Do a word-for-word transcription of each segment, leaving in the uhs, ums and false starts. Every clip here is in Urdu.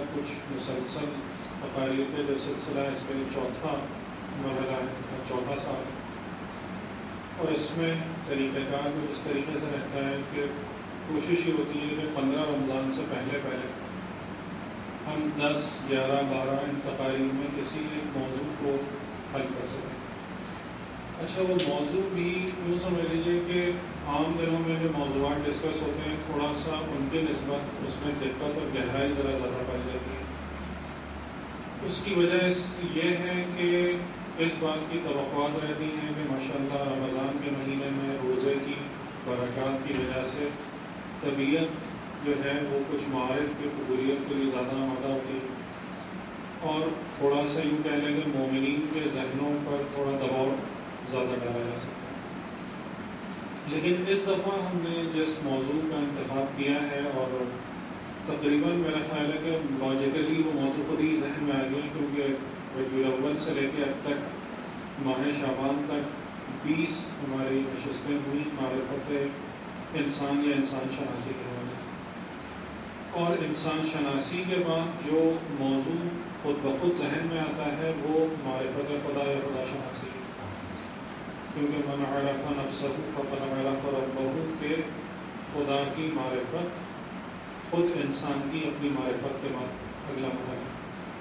کچھ مسلسل تقاریر کا جو سلسلہ ہے اس کا چوتھا مرحلہ ہے، چوتھا سال ہے، اور اس میں طریقہ کار کو اس طریقے سے رہتا ہے کہ کوشش یہ ہوتی ہے کہ پندرہ رمضان سے پہلے پہلے ہم دس گیارہ بارہ ان تقاریر میں کسی ایک موضوع کو حل کر سکیں۔ اچھا، وہ موضوع بھی یوں سمجھ لیجیے کہ عام دنوں میں جو موضوعات ڈسکس ہوتے ہیں تھوڑا سا ان کے نسبت اس میں دقت اور گہرائی ذرا زیادہ پائی جاتی ہے۔ اس کی وجہ یہ ہے کہ اس بات کی توقعات رہتی ہیں کہ ماشاءاللہ رمضان کے مہینے میں روزے کی برکات کی وجہ سے طبیعت جو ہے وہ کچھ معارف کی قبولیت کے لیے زیادہ آمادہ ہوتی ہے، اور تھوڑا سا یوں کہہ لیں کہ مومنین کے ذہنوں پر تھوڑا دباؤ زیادہ ڈالا جا سکتا ہے۔ لیکن اس دفعہ ہم نے جس موضوع کا انتخاب کیا ہے، اور تقریباً میرا خیال ہے کہ لاجیکلی وہ موضوع خود ہی ذہن میں آ گیا، کیونکہ ربیع الاول سے لے کے اب تک ماہ شعبان تک بیس ہماری نشستیں ہوئی معرفت انسان یا انسان شناسی کے حوالے سے، اور انسان شناسی کے بعد جو موضوع خود بخود ذہن میں آتا ہے وہ معرفت خدا یا خدا شناسی ہے، کیونکہ من عرف نفسہ فقد عرف ربہ کے خدا کی معرفت خود انسان کی اپنی معرفت کے بعد اگلا مرحلہ۔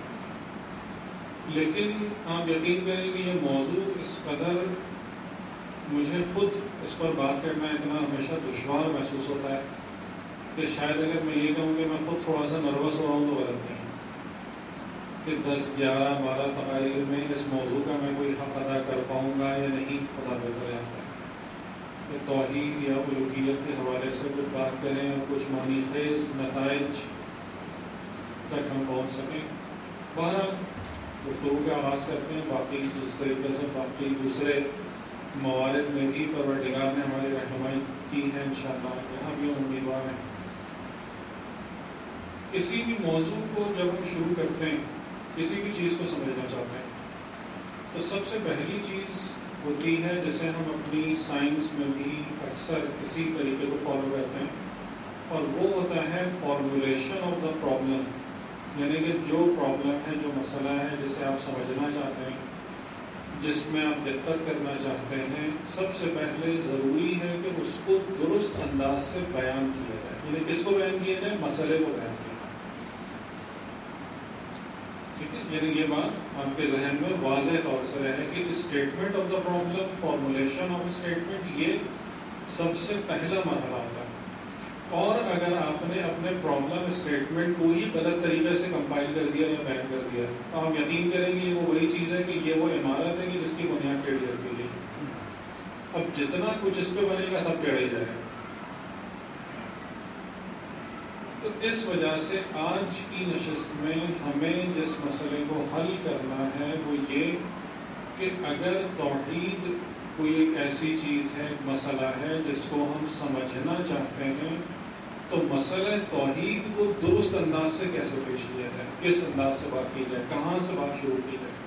لیکن آپ یقین کریں کہ یہ موضوع اس قدر مجھے خود اس پر بات کرنا اتنا ہمیشہ دشوار محسوس ہوتا ہے کہ شاید اگر میں یہ کہوں کہ میں خود تھوڑا سا نروس ہو رہا ہوں تو غلط نہیں ہے، کہ دس گیارہ بارہ تقاریر میں اس موضوع کا میں کوئی حق ادا کر پاؤں گا یا نہیں، خدا بہتر جانتا ہے۔ کہ توحید یا الوہیت کے حوالے سے کچھ بات کریں اور کچھ معنی خیز نتائج تک ہم پہنچ سکیں۔ بہرحال گفتگو کا آغاز کرتے ہیں، باقی جس طریقے سے باقی دوسرے موارد میں بھی پروردگار نے ہماری رہنمائی کی ہے انشاءاللہ، یہاں بھی ہم امیدوار ہیں۔ کسی بھی موضوع کو جب ہم شروع کرتے ہیں، کسی بھی چیز کو سمجھنا چاہتے ہیں، تو سب سے پہلی چیز ہوتی ہے جسے ہم اپنی سائنس میں بھی اکثر اسی طریقے کو فالو کرتے ہیں، اور وہ ہوتا ہے فارمولیشن آف دا پرابلم، یعنی کہ جو پرابلم ہے، جو مسئلہ ہے جسے آپ سمجھنا چاہتے ہیں، جس میں آپ دقت کرنا چاہتے ہیں، سب سے پہلے ضروری ہے کہ اس کو درست انداز سے بیان کیا جائے۔ یعنی کس کو بیان کیا جائے؟ مسئلے کو بیان کیا جائے، ٹھیک ہے؟ یعنی یہ بات آپ کے ذہن میں واضح طور سے رہے کہ statement of the problem, formulation of statement, یہ سب سے پہلا مرحلہ ہوتا ہے۔ اور اگر آپ نے اپنے پرابلم اسٹیٹمنٹ کو ہی غلط طریقے سے کمپائل کر دیا یا بیان کر دیا، تو آپ یقین کریں گے وہ وہی چیز ہے کہ یہ وہ عمارت ہے کہ جس کی بنیاد ٹیڑھی رکھی گئی، اب جتنا کچھ اس پہ بنے گا سب ٹیڑھا ہی جائے گا۔ تو اس وجہ سے آج کی نشست میں ہمیں جس مسئلے کو حل کرنا ہے وہ یہ کہ اگر توحید کوئی ایک ایسی چیز ہے، ایک مسئلہ ہے جس کو ہم سمجھنا چاہتے ہیں، تو مسئلہ توحید کو درست انداز سے کیسے پیش کیا جائے، کس انداز سے بات کی جائے، کہاں سے بات شروع کی جائے،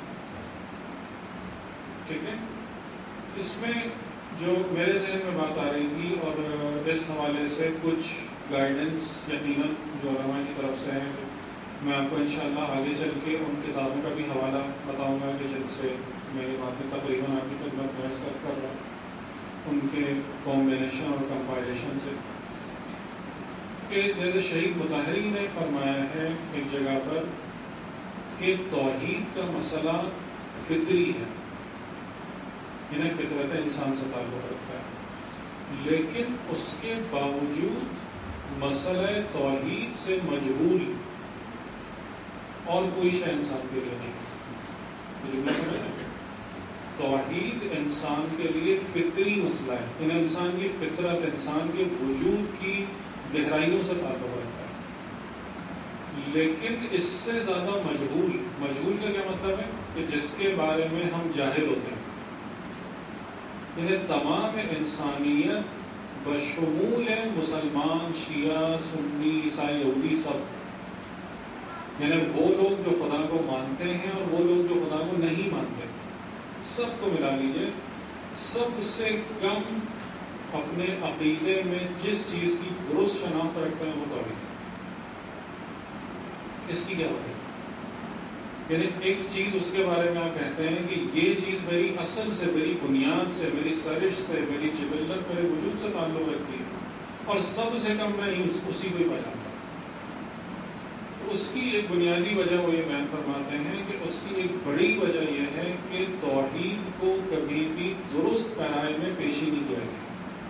ٹھیک ہے؟ اس میں جو میرے ذہن میں بات آ رہی تھی، اور اس حوالے سے کچھ گائیڈنس یقیناً جو علماء کی طرف سے ہے، میں آپ کو انشاءاللہ آگے چل کے ان کتابوں کا بھی حوالہ بتاؤں گا کہ جن سے میری باتیں تقریباً آپ کی خدمت میں کر رہا ہوں، ان کے کمبینیشن اور کمپائلیشن سے، کہ جیسے شہید مطہری نے فرمایا ہے ایک جگہ پر کہ توحید کا مسئلہ فطری ہے، انہیں فطرت انسان سے تعلق رکھتا ہے، لیکن اس کے باوجود مسئلہ توحید سے مجبور اور کوئی شے انسان کے لیے نہیں۔ توحید انسان کے لیے فطری مسئلہ ہے، ان انسان کی فطرت، انسان کے وجود کی گہرائیوں سے تعلق رکھتا ہے، لیکن اس سے زیادہ مجہول، مجہول کا کیا مطلب ہے کہ جس کے بارے میں ہم جاہل ہوتے ہیں، انہیں تمام انسانیت بشمول مسلمان، شیعہ، سنی، عیسائی، یہودی، سب، یعنی وہ لوگ جو خدا کو مانتے ہیں اور وہ لوگ جو خدا کو نہیں مانتے، سب کو ملا لیجئے، سب سے کم اپنے عقیدے میں جس چیز کی درست شناخت رکھتے ہیں وہ توحید ہے۔ اس کی کیا وجہ؟ یعنی ایک چیز اس کے بارے میں آپ کہتے ہیں کہ یہ چیز میری اصل سے، میری بنیاد سے، میری سرش سے، میری جبلت، میرے وجود سے تعلق رکھتی ہے، اور سب سے کم میں اسی کو ہی پہچانتا ہوں۔ اس کی ایک بنیادی وجہ وہ یہ بیان فرماتے ہیں کہ اس کی ایک بڑی وجہ یہ ہے کہ توحید کو کبھی بھی درست پیمانے میں پیش ہی نہیں کیا گیا،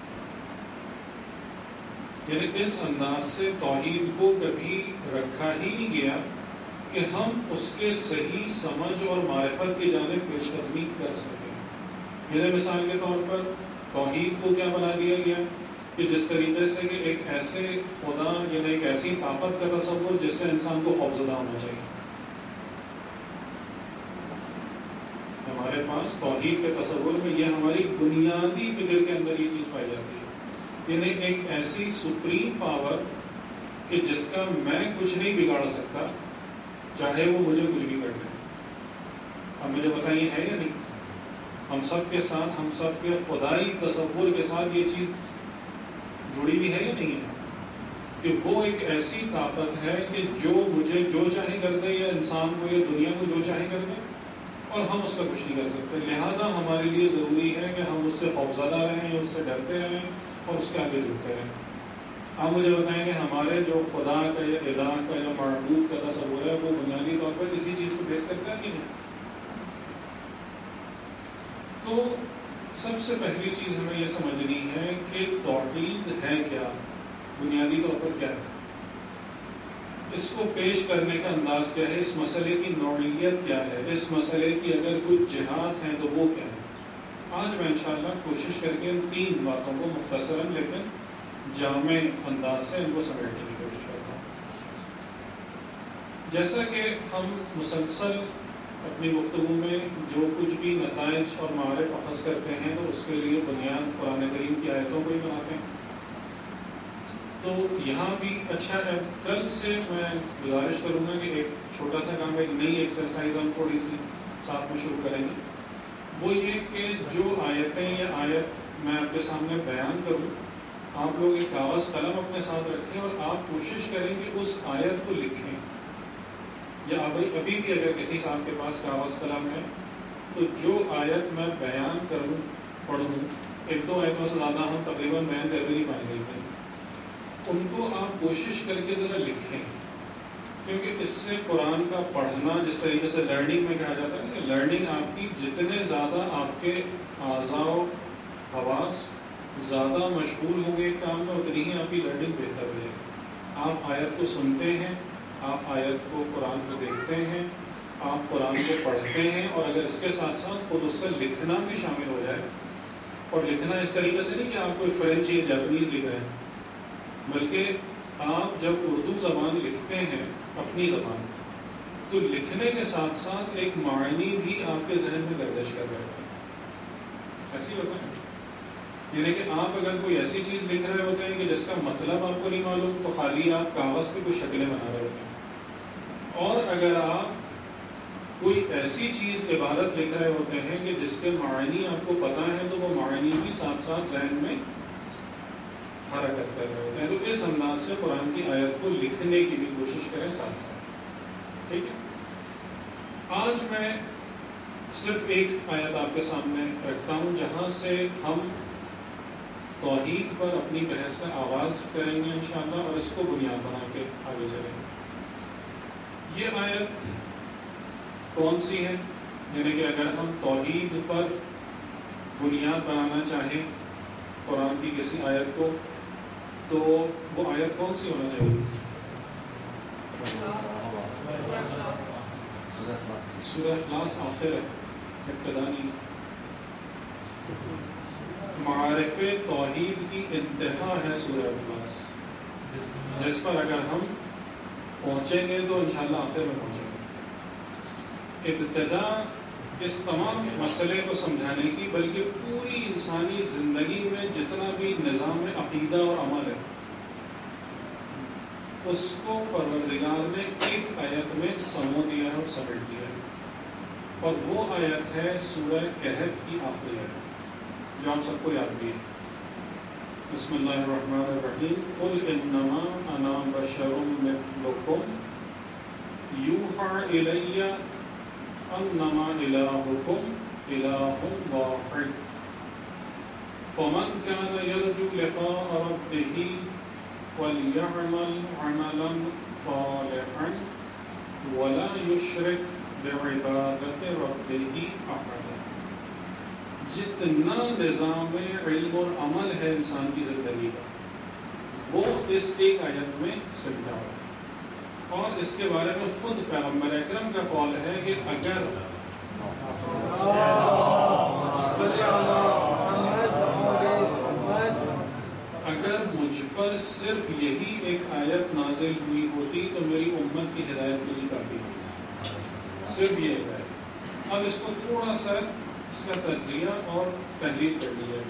یعنی اس انداز سے توحید کو کبھی رکھا ہی نہیں گیا کہ ہم اس کے صحیح سمجھ اور معرفت کی جانب پیش قدمی کر سکیں۔ یعنی مثال کے طور پر توحید کو کیا بنا دیا گیا کہ جس طریقے سے کہ ایک ایسے خدا، یعنی ایک ایسی طاقت کا تصور جس سے انسان کو خوفزدہ ہونا چاہیے۔ ہمارے پاس توحید کے تصور میں یہ ہماری بنیادی فکر کے اندر یہ چیز پائی جاتی ہے، یعنی ایک ایسی سپریم پاور کہ جس کا میں کچھ نہیں بگاڑ سکتا، چاہے وہ مجھے کچھ بھی کر دے۔ اب مجھے بتائیے ہے یا نہیں؟ ہم سب کے ساتھ، ہم سب کے خدائی تصور کے ساتھ یہ چیز جڑی ہوئی ہے یا نہیں ہے کہ وہ ایک ایسی طاقت ہے کہ جو مجھے جو چاہے کر دے، یا انسان کو یا دنیا کو جو چاہے کر دے، اور ہم اس کا کچھ نہیں کر سکتے۔ لہٰذا ہمارے لیے ضروری ہے کہ ہم اس سے خوفزدہ رہیں، اس سے ڈرتے رہیں اور اس کے آگے جھکتے رہیں۔ آپ مجھے بتائیں کہ ہمارے جو خدا کا یا الہ کا یا معبود کا تصور ہے وہ بنیادی طور پر اسی چیز کو بیس کرتا ہے کہ نہیں؟ تو سب سے پہلی چیز ہمیں یہ سمجھنی ہے کہ توحید ہے کیا، بنیادی طور پر کیا ہے، اس کو پیش کرنے کا انداز کیا ہے، اس مسئلے کی نوعیت کیا ہے، اس مسئلے کی اگر کوئی جہات ہے تو وہ کیا ہے۔ آج میں انشاءاللہ کوشش کر کے ان تین باتوں کو مختصراً لیکن جامع انداز سے ان کو سمیٹنے کی کوشش کرتا ہوں۔ جیسا کہ ہم مسلسل اپنی گفتگو میں جو کچھ بھی نتائج اور معارف اخذ کرتے ہیں تو اس کے لیے بنیاد قرآن کریم کی آیتوں کو ہی بناتے ہیں، تو یہاں بھی اچھا ہے۔ کل سے میں گزارش کروں گا کہ ایک چھوٹا سا کام، ایک نئی ایکسرسائز ہم تھوڑی سی ساتھ میں شروع کریں گے، وہ یہ کہ جو آیتیں یا آیت میں آپ کے سامنے بیان کروں، آپ لوگ ایک کاغذ قلم اپنے ساتھ رکھیں اور آپ کوشش کریں کہ اس آیت کو لکھیں، یا ابھی ابھی بھی اگر کسی صاحب کے پاس کاغذ قلم ہے تو جو آیت میں بیان کروں، پڑھوں، ایک دو آیتوں سے زیادہ ہم تقریباً بیان کر بھی نہیں پائیں گے، ان کو آپ کوشش کر کے ذرا لکھیں، کیونکہ اس سے قرآن کا پڑھنا، جس طریقے سے لرننگ میں کہا جاتا ہے کہ لرننگ آپ کی جتنے زیادہ آپ کے اعضاء و حواس زیادہ مشغول ہوں گے ایک کام میں، اتنی ہی آپ کی لرننگ بہتر ہو جائے گی۔ آپ آیت کو سنتے ہیں، آپ آیت کو قرآن کو دیکھتے ہیں، آپ قرآن کو پڑھتے ہیں، اور اگر اس کے ساتھ ساتھ خود اس کا لکھنا بھی شامل ہو جائے، اور لکھنا اس طریقے سے نہیں کہ آپ کوئی فرینچ یا جاپنیز لکھ رہے ہیں، بلکہ آپ جب اردو زبان لکھتے ہیں اپنی زبان، تو لکھنے کے ساتھ ساتھ ایک معنی بھی آپ کے ذہن میں گردش کر رہے ہیں۔ ایسی ہوتا ہے، یعنی کہ آپ اگر کوئی ایسی چیز لکھ رہے ہوتے ہیں کہ جس کا مطلب آپ کو نہیں معلوم، تو خالی آپ کاغذ پہ کچھ شکلیں بنا رہے ہوتے ہیں، اور اگر آپ کوئی ایسی چیز عبارت لکھ رہے ہوتے ہیں کہ جس کے معنی آپ کو پتہ ہے، تو وہ معنی بھی ساتھ ساتھ ذہن میں حرکت کر رہے ہوتے ہیں۔ تو اس انداز سے قرآن کی آیت کو لکھنے کی بھی کوشش کریں ساتھ ساتھ، ٹھیک ہے۔ آج میں صرف ایک آیت آپ کے سامنے رکھتا ہوں جہاں سے ہم توحید پر اپنی بحث کا آغاز کریں گے انشاءاللہ، اور اس کو بنیاد بنا کے آگے چلیں گے۔ یہ آیت کون سی ہے؟ یعنی کہ اگر ہم توحید پر بنیاد بنانا چاہیں قرآن کی کسی آیت کو، تو وہ آیت کون سی ہونا چاہیے؟ سورہ اخلاص آخر ہے، ابتدا نہیں۔ معارف توحید کی انتہا ہے سورہ اخلاص، جس پر اگر ہم پہنچیں گے تو انشاءاللہ آخر میں پہنچیں گے۔ ابتدا اس تمام مسئلے کو سمجھانے کی، بلکہ پوری انسانی زندگی میں جتنا بھی نظام عقیدہ اور عمل ہے، اس کو پروردگار نے ایک آیت میں سمو دیا ہے اور سمیٹ دیا ہے، اور وہ آیت ہے سورہ کہف کی آخری آیت جو ہم سب کو یاد بھی ہے۔ بسم اللہ الرحمن الرحیم، قل انما انا بشر مثلکم یوحا الی انما الہکم الہ واحد فمن كان يرجو لقاء ربه وليعمل عملا صالحا ولا يشرك بعبادة ربه أحدا. جتنا نظام علم اور عمل ہے انسان کی زندگی کا وہ اس ایک آیت میں سمجھا ہوا، اور اس کے بارے میں خود پیغمبر اکرم کا قول ہے کہ اگر اگر مجھ پر صرف یہی ایک آیت نازل ہوئی ہوتی تو میری امت کی ہدایت کے لیے کافی ہوتی، صرف یہ ہے. اب اس کو تھوڑا سا اس کا تجزیہ اور تحریر کر لیا.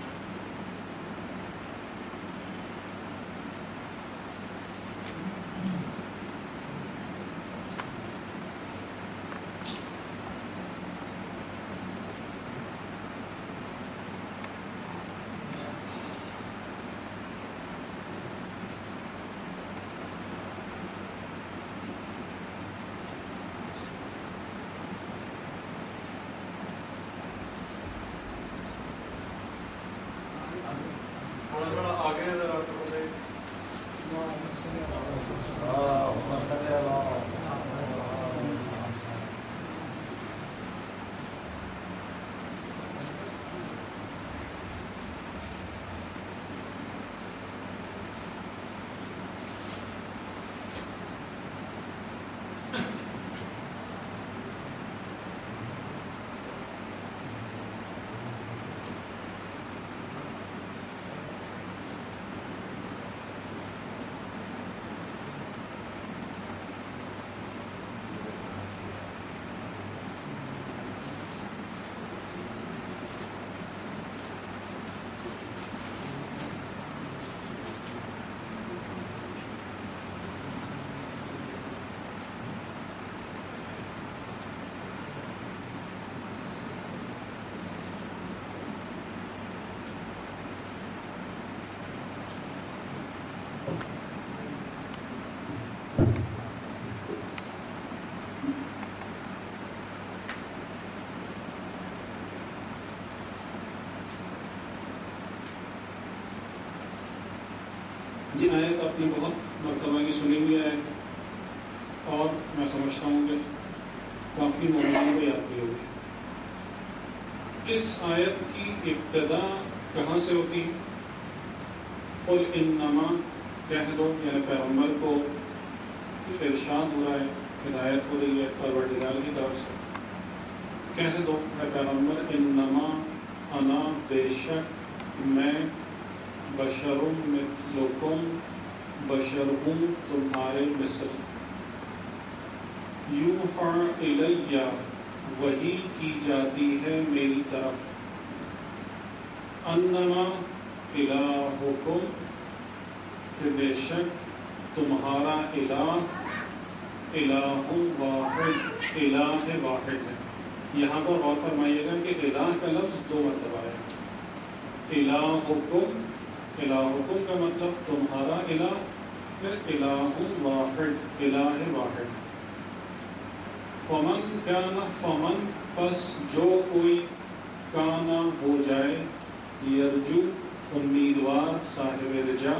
جی آیت آپ نے بہت مرتبہ کی سنی ہوئی ہے اور میں سمجھتا ہوں کہ کافی مولانا کو یاد بھی ہوگی. اس آیت کی ابتدا کہاں سے ہوتی؟ قل انما کہہ دو، یعنی پیغمبر کو ارشاد ہو رہا ہے، ہدایت ہو رہی ہے پروردگار کی طرف سے. کہہ دو اے پیغمبر انما انا بے شک میں بشر مثلکم بشر ہوں تمہارے مثل. یوحا الی وحی کی جاتی ہے میری طرف. انما الہکم کہ بے شک تمہارا الہ الہ واحد الہ واحد ہے. یہاں پر غور فرمائیے گا کہ الہ کا لفظ دو مرتبہ ہے. الہکم الہکم کا مطلب تمہارا الہ، پھر الہ واحد الہ واحد. فمن کان فمن پس جو کوئی کانا ہو جائے یرجو امیدوار صاحب رجا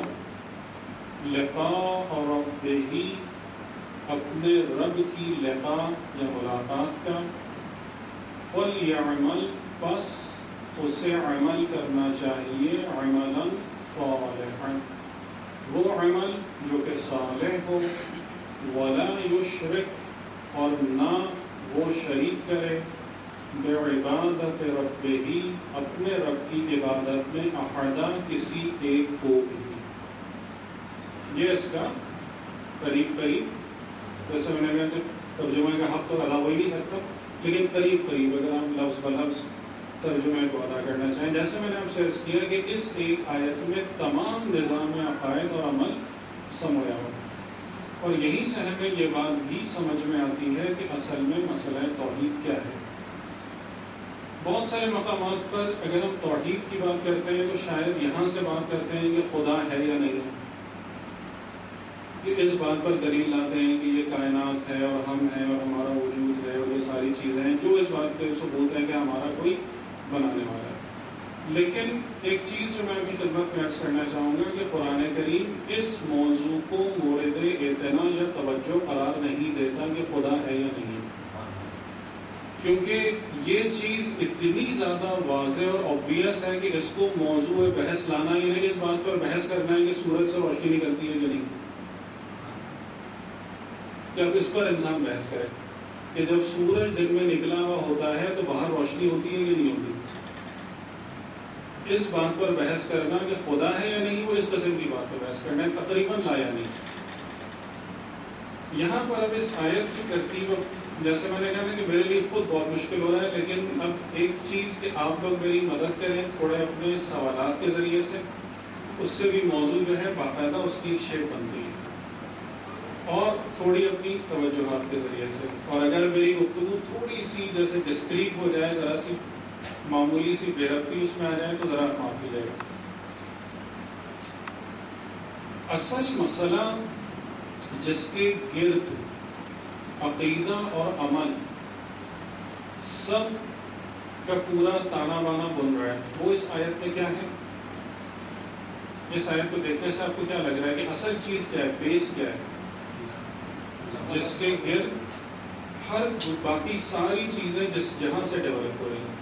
لقاء ربہ اپنے رب کی لقاء یا ملاقات کا فلیعمل پس اسے عمل کرنا چاہیے عملا صالحا وہ عمل جو کہ صالح ہو ولا یشرک اور نہ وہ شریک کرے بعبادت ربہ اپنے رب کی عبادت میں احدا کسی ایک کو بھی. یہ اس کا قریب قریب جیسے میں نے کہا کہ ترجمے کا حق تو ادا ہو ہی نہیں سکتا، لیکن قریب قریب اگر ہم لفظ بلفظ ترجمے کو ادا کرنا چاہیں، جیسے میں نے آپ سے عرض کیا کہ اس ایک آیت میں تمام نظام عقائد اور عمل سمویا ہوا، اور یہیں سے ہمیں یہ بات بھی سمجھ میں آتی ہے کہ اصل میں مسئلہ توحید کیا ہے. بہت سارے مقامات پر اگر ہم توحید کی بات کرتے ہیں تو شاید یہاں سے بات کرتے ہیں کہ خدا ہے یا نہیں ہے، کہ اس بات پر دلیل لاتے ہیں کہ یہ کائنات ہے اور ہم ہیں اور ہمارا وجود ہے اور یہ ساری چیزیں ہیں جو اس بات پہ ثبوت ہے کہ ہمارا کوئی بنانے والا ہے۔ لیکن ایک چیز جو میں اپنی خدمت میں عرض کرنا چاہوں گا کہ قرآن کریم اس موضوع کو مورد اعتنا یا توجہ قرار نہیں دیتا کہ خدا ہے یا نہیں، کیونکہ یہ چیز اتنی زیادہ واضح اور obvious ہے کہ اس کو موضوع بحث لانا ہی نہیں، اس بات پر بحث کرنا ہے کہ سورج سے روشنی نکلتی ہے کہ نہیں، جب اس پر انسان بحث کرے کہ جب سورج دن میں نکلا ہوا ہوتا ہے تو باہر روشنی ہوتی ہے کہ نہیں ہوتی، اس بات پر بحث کرنا کہ خدا ہے یا نہیں، وہ اس قسم کی بات پر بحث کرنا ہے، تقریباً لایا نہیں۔ یہاں پر اب اس آیت کی ترتیب، جیسے میں نے کہا کہ میرے لیے خود بہت مشکل ہو رہا ہے، لیکن اب ایک چیز کہ آپ لوگ میری مدد کریں تھوڑے اپنے سوالات کے ذریعے سے، اس سے بھی موضوع جو ہے باقاعدہ اس کی ایک شیپ بنتی ہے، اور تھوڑی اپنی توجہات کے ذریعے سے، اور اگر میری گفتگو تھوڑی سی جیسے ڈسکریٹ ہو جائے، ذرا سی معمولی سی بے ربطی اس میں آ جائے تو ذرا معاف کی جائے گا۔ اصل مسئلہ جس کے گرد عقیدہ اور عمل سب کا پورا تانا بانا بن رہا ہے، وہ اس آیت میں کیا ہے؟ اس آیت کو دیکھنے سے آپ کو کیا لگ رہا ہے کہ اصل چیز کیا ہے، بیس کیا ہے جس کے گرد ہر باقی ساری چیزیں جس جہاں سے ڈیولپ ہو رہی ہیں؟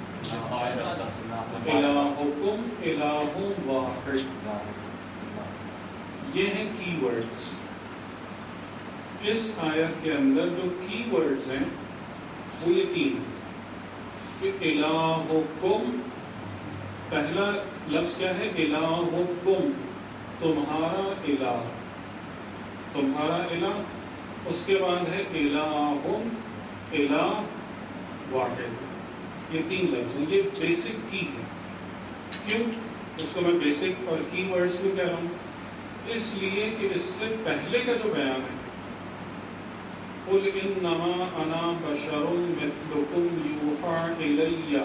الہکم الہ واحد، یہ ہیں کی ورڈز۔ اس آیت کے اندر جو کی ورڈز ہیں وہ یہ تین، کہ الہکم، پہلا لفظ کیا ہے؟ الہکم، تمہارا الہ، تمہارا الہ، اس کے بعد ہے الہم، الہ واحد، یہ تین لفظ ہیں، یہ بیسک کی ہے۔ کیوں اس کو میں بیسک اور کی ورڈز کیوں کہہ رہا ہوں؟ اس لیے کہ اس سے پہلے کا جو بیان ہے، قُلْ إِنَّمَا أَنَا بَشَرٌ مِثْلُكُمْ يُوحَىٰ إِلَيَّ،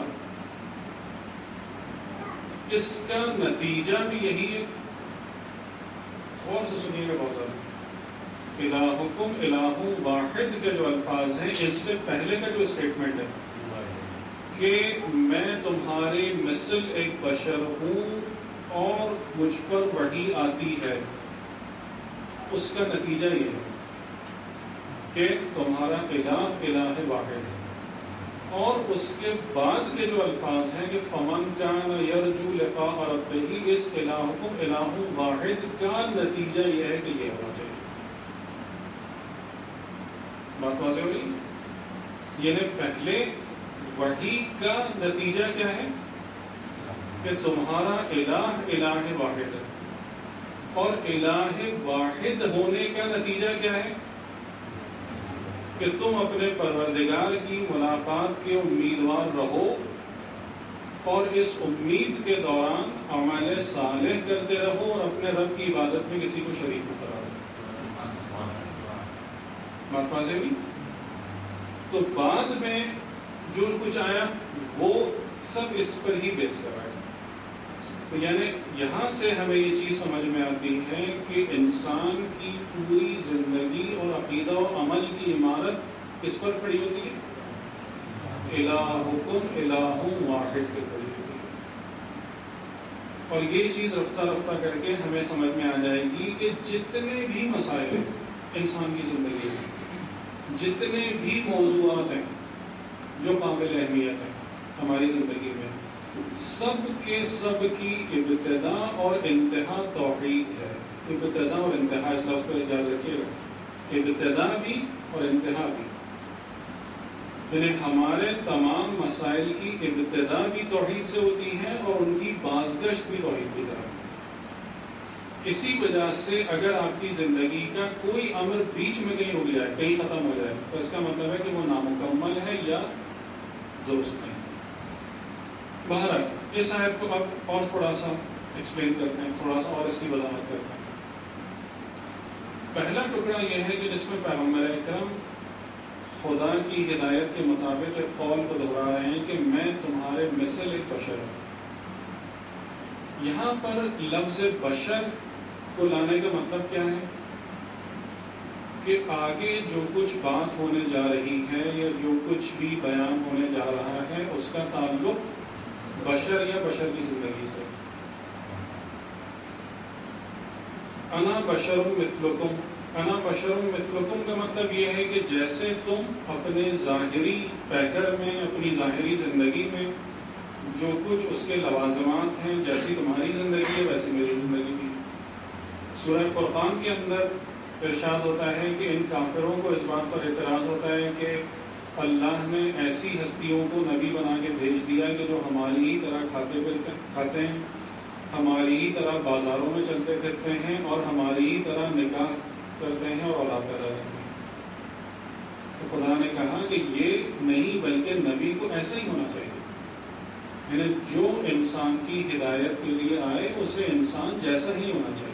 اس کا نتیجہ بھی یہی ہے، غور سے سنیے گا بہت زیادہ۔ الہکم الہ واحد کے جو الفاظ ہیں، اس سے پہلے کا جو اسٹیٹمنٹ ہے کہ میں تمہارے مثل ایک بشر ہوں اور مجھ پر وحی آتی ہے، اس کا نتیجہ یہ ہے کہ تمہارا الہ الہ واحد ہے۔ اور اس کے بعد کے جو الفاظ ہیں کہ فمن کان یرجو لقاء ربہ، اس الہکم الہ واحد کا نتیجہ یہ ہے کہ یہ ہونا چاہیے۔ بات واضح ہو گئی؟ یعنی پہلے وحی کا نتیجہ کیا ہے کہ تمہارا الہ الہ واحد ہے، اور الہ واحد ہونے کا نتیجہ کیا ہے کہ تم اپنے پروردگار کی ملاقات کے امیدوار رہو، اور اس امید کے دوران اعمال صالح کرتے رہو، اور اپنے رب کی عبادت میں کسی کو شریک نہ کرو۔ بات واضح ہوئی؟ تو بعد میں جو کچھ آیا وہ سب اس پر ہی بیس کر رہا ہے۔ تو یعنی یہاں سے ہمیں یہ چیز سمجھ میں آتی ہے کہ انسان کی پوری زندگی اور عقیدہ و عمل کی عمارت کس پر کھڑی ہوتی ہے؟ الہکم الہ واحد پہ کھڑی ہوتی ہے۔ اور یہ چیز رفتہ رفتہ کر کے ہمیں سمجھ میں آ جائے گی کہ جتنے بھی مسائل ہیں انسان کی زندگی میں، جتنے بھی موضوعات ہیں جو قابل اہمیت ہیں ہماری زندگی میں، سب کے سب کی ابتدا اور انتہا توحید ہے۔ ابتدا اور انتہا، اس لفظ پر یاد رکھیے گا، ابتدا بھی اور انتہا بھی، یعنی ہمارے تمام مسائل کی ابتدا بھی توحید سے ہوتی ہے اور ان کی بازگشت بھی توحید کی طرف۔ اسی وجہ سے اگر آپ کی زندگی کا کوئی امر بیچ میں کہیں رک جائے، کہیں ختم ہو جائے، تو اس کا مطلب ہے کہ وہ نامکمل ہے یا درست نہیں۔ بہرحال اس آیت کو اب اور تھوڑا سا ایکسپلین کرتے ہیں، تھوڑا سا اور اس کی وضاحت کرتے ہیں۔ پہلا ٹکڑا یہ ہے کہ جس میں پیغمبر اکرم خدا کی ہدایت کے مطابق ایک قول کو دہرا رہے ہیں کہ میں تمہارے مثل ایک بشر ہوں۔ یہاں پر لفظ بشر کو لانے کا مطلب کیا ہے کہ آگے جو کچھ بات ہونے جا رہی ہے یا جو کچھ بھی بیان ہونے جا رہا ہے اس کا تعلق بشر یا بشر کی زندگی سے. انا بشر مثلکم، انا بشر مثلکم کا مطلب یہ ہے کہ جیسے تم اپنے ظاہری پیکر میں، اپنی ظاہری زندگی میں جو کچھ اس کے لوازمات ہیں، جیسی تمہاری زندگی ہے ویسی میری زندگی بھی. سورہ فرقان کے اندر ارشاد ہوتا ہے کہ ان کافروں کو اس بات پر اعتراض ہوتا ہے کہ اللہ نے ایسی ہستیوں کو نبی بنا کے بھیج دیا کہ جو ہماری ہی طرح کھاتے پھرتے کھاتے ہیں، ہماری ہی طرح بازاروں میں چلتے پھرتے ہیں اور ہماری ہی طرح نکاح کرتے ہیں اور اولاد پیدا کرتے ہیں. تو خدا نے کہا کہ یہ نہیں بلکہ نبی کو ایسا ہی ہونا چاہیے، یعنی جو انسان کی ہدایت کے لیے آئے اسے انسان جیسا ہی ہونا چاہیے،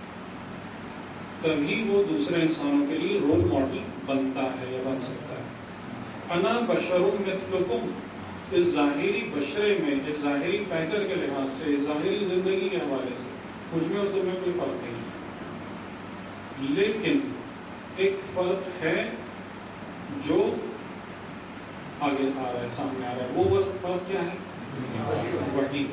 تبھی وہ دوسرے انسانوں کے لیے رول ماڈل بنتا ہے یا بن سکتا ہے. انا بشر مثلکم، اس ظاہری بشرے میں، اس ظاہری پیکر کے لحاظ سے، اس ظاہری زندگی کے حوالے سے مجھ میں اور تم میں کوئی فرق نہیں، لیکن ایک فرق ہے جو آگے آ رہا ہے، سامنے آ رہا ہے. وہ فرق کیا ہے؟ وحی.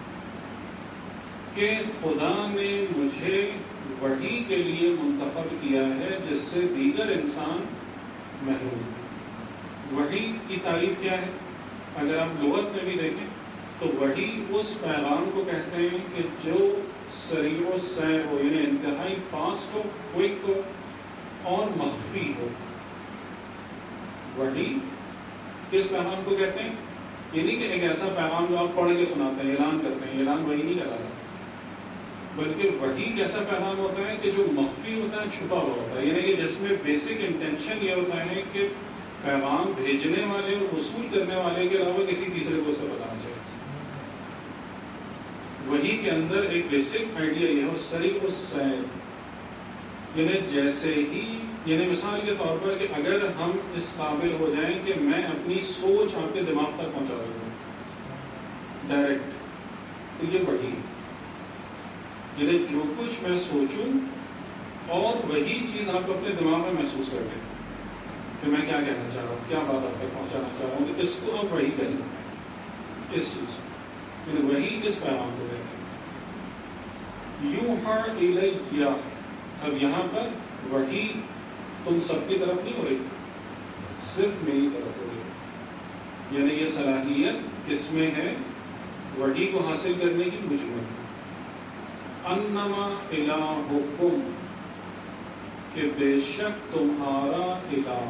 کہ خدا نے مجھے وحی کے لیے منتخب کیا ہے جس سے دیگر انسان محروم. وحی کی تعریف کیا ہے؟ اگر آپ لغت میں بھی دیکھیں تو وحی اس پیغام کو کہتے ہیں کہ جو سریع و سیر ہو، یعنی انتہائی فاسٹ ہو، کوئک ہو اور مخفی ہو. وحی کس پیغام کو کہتے ہیں؟ یہ نہیں کہ ایک ایسا پیغام جو آپ پڑھ کے سناتے ہیں، اعلان کرتے ہیں، اعلان وحی نہیں کہلاتا، بلکہ وحی کیسا پیغام ہوتا ہے کہ جو مخفی ہوتا ہے، چھپا ہوا ہوتا ہے، یعنی کہ جس میں بیسک انٹینشن یہ ہوتا ہے کہ پیغام بھیجنے والے اور وصول کرنے والے کے علاوہ کسی تیسرے کو اس کا بتانا چاہیے. وحی کے اندر ایک بیسک آئیڈیا یہ ہے، سریع السیر، یعنی جیسے ہی، یعنی مثال کے طور پر کہ اگر ہم اس قابل ہو جائیں کہ میں اپنی سوچ آپ کے دماغ تک پہنچا دوں ڈائریکٹ، تو یہ وحی، یعنی جو کچھ میں سوچوں اور وہی چیز آپ اپنے دماغ میں محسوس کر لیں کہ میں کیا کہنا چاہ رہا ہوں، کیا بات آپ تک پہنچانا چاہ رہا ہوں، تو اس کو آپ وحی کہہ سکتے ہیں. اس چیز یعنی وحی اس پیغام کو کہتے ہیں. یوحی الیہ، اب یہاں پر وحی تم سب کی طرف نہیں ہو رہی، صرف میری طرف ہو رہی، یعنی یہ صلاحیت کس میں ہے؟ وحی کو حاصل کرنے کی مجھ میں. انما الہکم، کہ بے شک تمہارا الہ.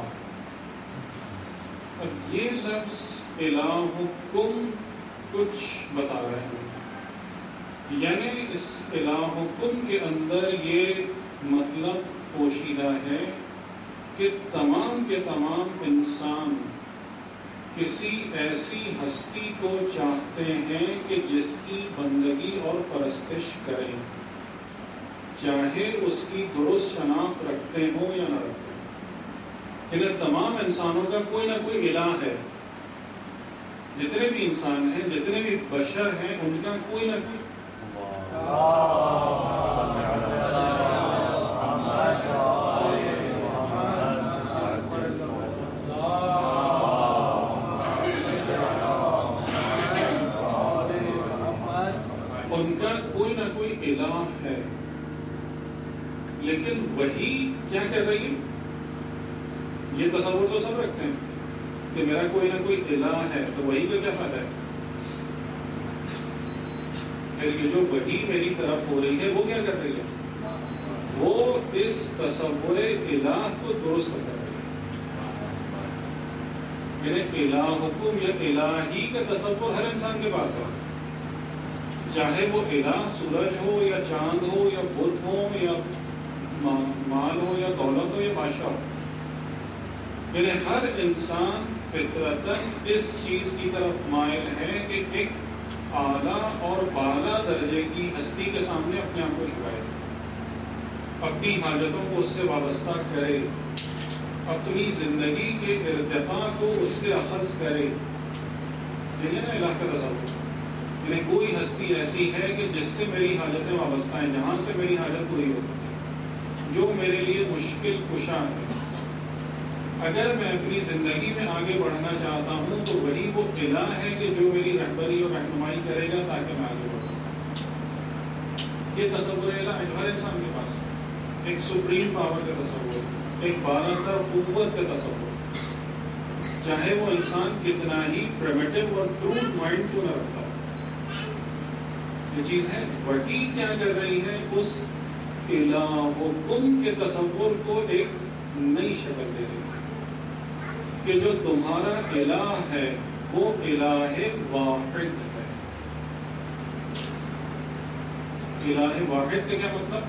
اب یہ لفظ الہکم کچھ بتا رہے ہیں، یعنی اس الہکم کے اندر یہ مطلب پوشیدہ ہے کہ تمام کے تمام انسان کسی ایسی ہستی کو چاہتے ہیں کہ جس کی بندگی اور پرستش کریں، چاہے اس کی درست شناخت رکھتے ہوں یا نہ رکھتے ہوں. یعنی تمام انسانوں کا کوئی نہ کوئی الہ ہے، جتنے بھی انسان ہیں، جتنے بھی بشر ہیں، ان کا کوئی نہ کوئی ان کا کوئی نہ کوئی الہ ہے. لیکن وہی کیا کر رہی ہے؟ یہ تصور تو سب رکھتے ہیں کہ میرا کوئی نہ کوئی الہ ہے، تو وہی کا کیا فائدہ ہے؟ پھر یہ جو وہی میری طرف ہو رہی ہے وہ کیا کر رہی ہے؟ وہ اس تصور الہ کو درست کر رہی ہے. یعنی الہ حکم یا الہی کا تصور ہر انسان کے پاس ہے، چاہے وہ الہ سورج ہو یا چاند ہو یا بت ہو یا مال ہو یا دولت ہو یا بادشاہ ہو. یعنی ہر انسان فطرتاً اس چیز کی طرف مائل ہے کہ ایک اعلیٰ اور بالا درجے کی ہستی کے سامنے اپنے آپ کو جھکائے، اپنی حاجتوں کو اس سے وابستہ کرے، اپنی زندگی کے ارتقاء کو اس سے اخذ کرے. یہ ہے نا الہ کا تصور. یعنی کوئی ہستی ایسی ہے کہ جس سے میری حاجتیں وابستہ ہیں، جہاں سے میری حاجت پوری ہو سکتی ہے. جو میرے لیے مشکل کشا ہے. اگر میں اپنی زندگی میں آگے بڑھنا چاہتا ہوں تو وہی وہ الہ ہے کہ جو میری رہبری اور رہنمائی کرے گا تاکہ میں آگے بڑھوں. یہ تصور الہ ہر انسان کے پاس ہے. ایک سپریم پاور کا تصور, ایک بالاتر قوت کا تصور, چاہے وہ انسان کتنا ہی پریمیٹو اور کروڈ مائنڈ کیوں نہ رکھتا ہے. یہ چیز ہے وہی کیا کر رہی ہے, اس الہ و کن کے تصور کو ایک نئی شکل دے رہی ہے کہ جو تمہارا الہ ہے وہ الہ واحد ہے. الہ واحد کا کیا مطلب؟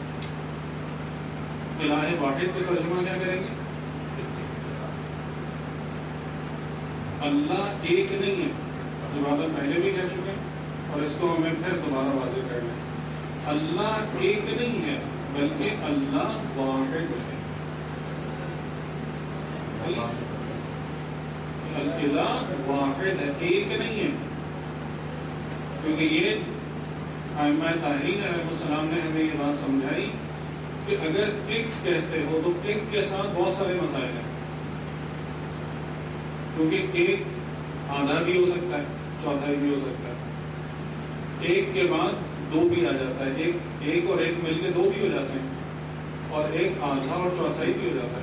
الہ واحد کا ترجمہ کیا کریں گے؟ اللہ ایک نہیں ہے. یہ بات ہم پہلے بھی کہہ چکے ہیں اور اس کو ہمیں پھر دوبارہ واضح کر لیں. اللہ ایک نہیں ہے بلکہ اللہ واحد ہے. الہ واحد ہے, ایک نہیں ہے. کیونکہ یہ ائمہ طاہرین علیہ السلام نے ہمیں یہ بات سمجھائی کہ اگر ایک کہتے ہو تو ایک کے ساتھ بہت سارے مسائل ہیں. کیونکہ ایک آدھا بھی ہو سکتا ہے, چوتھائی بھی ہو سکتا ہے. ایک کے بعد دو بھی آ جاتا ہے, ایک ایک اور ایک مل کے دو بھی ہو جاتے ہیں, اور ایک آدھا اور چوتھائی بھی ہو جاتا ہے.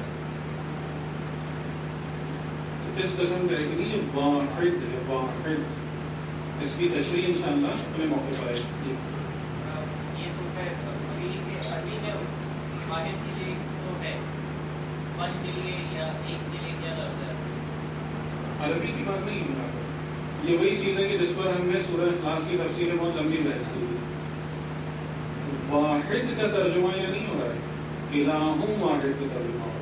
اس قسم کا ایک نہیں, واحد ہے, واحد. اس کی تشریح انشاءاللہ اپنے موقع پر آئے. جی یہ تو ہے عربی میں واحد کے لیے تو ہے, پانچ کے لیے یا ایک کے لیے کیا لفظ ہے؟ عربی کی بات نہیں ہے. یہ وہی چیز ہے کہ جس پر ہم نے سورہ اخلاص کی تفسیر میں بہت لمبی بحث کی. واحد کا ترجمہ یہ نہیں ہو رہا ہے, الہ واحد کا ترجمہ ہو رہا ہے.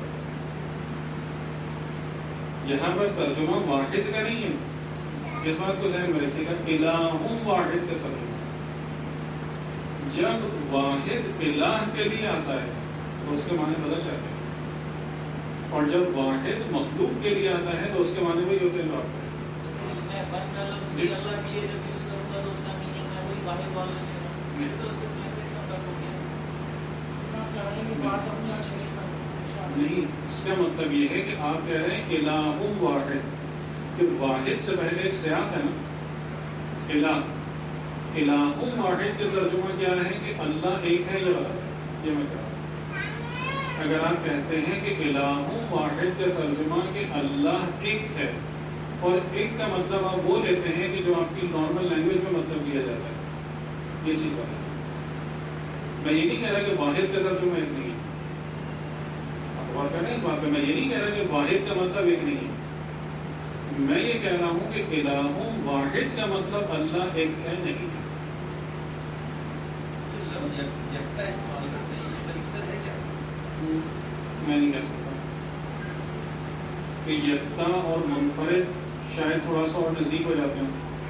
یہاں پر ترجمہ واحد کا نہیں ہے, اس بات کو ذہن میں رکھیے گا. الہ واحد کا ترجمہ. جب واحد الہ کے لیے آتا ہے تو اس کے معنی بدل جاتے ہیں, اور جب واحد مخلوق کے لیے آتا ہے تو اس کے معنی وہی ہوتے ہیں. آپ میں بند کا لفظ بھی اللہ کے لیے جب یوز کروں گا تو اس کا میننگ میں وہی واحد والا لے رہا ہوں, تو اس سے لینگویج کا فرق ہو گیا. نہیں, اس کا مطلب یہ ہے کہ آپ کہہ رہے ہیں الہ واحد, کہ واحد سے پہلے ایک سیاق ہے نا. الہ الہ واحد کا ترجمہ کیا ہے کہ اللہ ایک ہے. یہ بتا, یہ میں کہہ رہا ہوں. اگر آپ کہتے ہیں کہ الہ واحد کا ترجمہ کہ اللہ ایک ہے, اور ایک کا مطلب آپ وہ لیتے ہیں کہ جو آپ کی نارمل لینگویج میں مطلب لیا جاتا ہے, یہ چیز بتا. میں یہ نہیں کہہ رہا کہ واحد کا ترجمہ ایک نہیں ہے. غور کریں اس بات پہ. میں یہ نہیں کہہ رہا کہ واحد کا مطلب ایک نہیں ہے. میں یہ کہہ رہا ہوں کہ الہ واحد کا مطلب اللہ ایک ہے نہیں ہے. میں نہیں کہہ سکتا کہ یکتا اور منفرد شاید تھوڑا سا اور نزدیک ہو جاتے ہیں.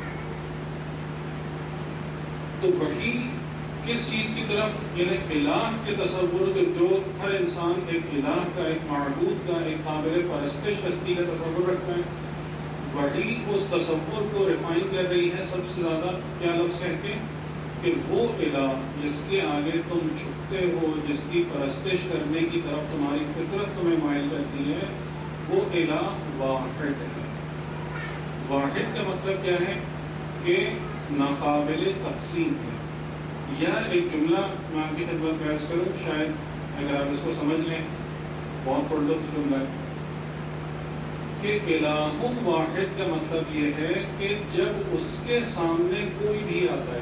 تو وہی کس چیز کی طرف, یعنی الہ کے تصور کے, جو ہر انسان ایک الہ کا, ایک معبود کا, ایک قابل پرستش ہستی کا تصور رکھتا ہے, وہی اس تصور کو ریفائن کر رہی ہے سب سے زیادہ. کیا لفظ کہہ کے کہ وہ الہ جس کے آگے تم جھکتے ہو, جس کی پرستش کرنے کی طرف تمہاری فطرت تمہیں مائل کرتی ہے, وہ الہ واحد ہے. واحد کا مطلب کیا ہے کہ ناقابل تقسیم ہے. یا ایک جملہ میں آپ کی خدمت میں عرض کروں, شاید اگر آپ اس کو سمجھ لیں, بہت پرلطف جملہ ہے کہ الہ واحد کا مطلب یہ ہے کہ جب اس کے سامنے کوئی بھی آتا ہے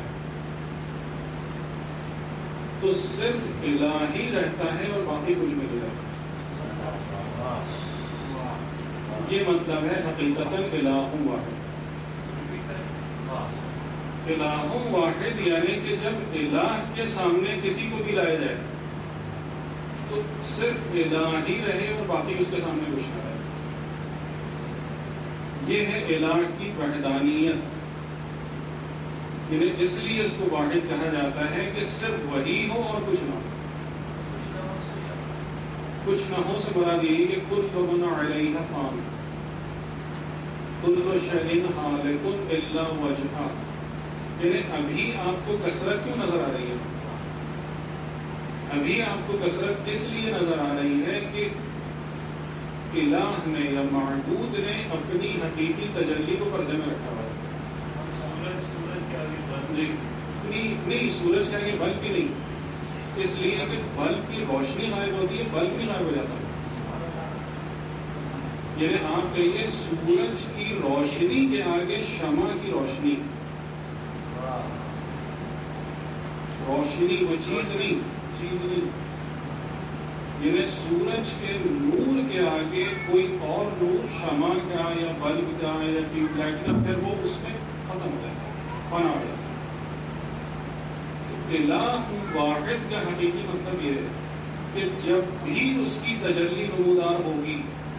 تو صرف الہ ہی رہتا ہے اور باقی کچھ نہیں رہتا. یہ مطلب ہے حقیقتاً الہ واحد. الہ واحد یعنی کہ جب الہ کے سامنے کسی کو بھی لایا جائے تو صرف الہ ہی رہے اور باقی اس کے سامنے کچھ نہ رہے. یہ ہے الہ کی وحدانیت. یعنی اس لیے اس کو واحد کہا جاتا ہے کہ صرف وہی ہو اور کچھ نہ ہو. کچھ نہ ہو سے مراد یہی کہ کل من علیہا فان, کل شیء ہالک الا وجہہ. یعنی ابھی آپ کو کثرت کیوں نظر آ رہی ہے؟ ابھی آپ کو کثرت اس لیے نظر آ رہی ہے کہ الہ نے یا معبود نے اپنی حقیقی تجلی کو پردے میں رکھا ہوا ہے. سورج سورج کے آگے بلب جی نہیں نہیں سورج کے آگے بلب بھی نہیں, اس لیے کہ بلب کی روشنی غائب ہوتی ہے, بلب بھی غائب ہو جاتا ہے. یعنی آپ کہیے سورج کی روشنی کے آگے شمع کی روشنی, روشنی وہ چیز نہیں, چیز نہیں. یعنی سورج کے نور کے آگے کوئی اور نور شمع کا یا بلب کا یا ٹیوب لائٹ کا, پھر وہ اس میں ختم ہو جاتا ہے, فنا ہو جاتا ہے. تو الہ واحد کا حقیقی مطلب یہ ہے کہ جب بھی اس کی تجلی نمودار ہوگی,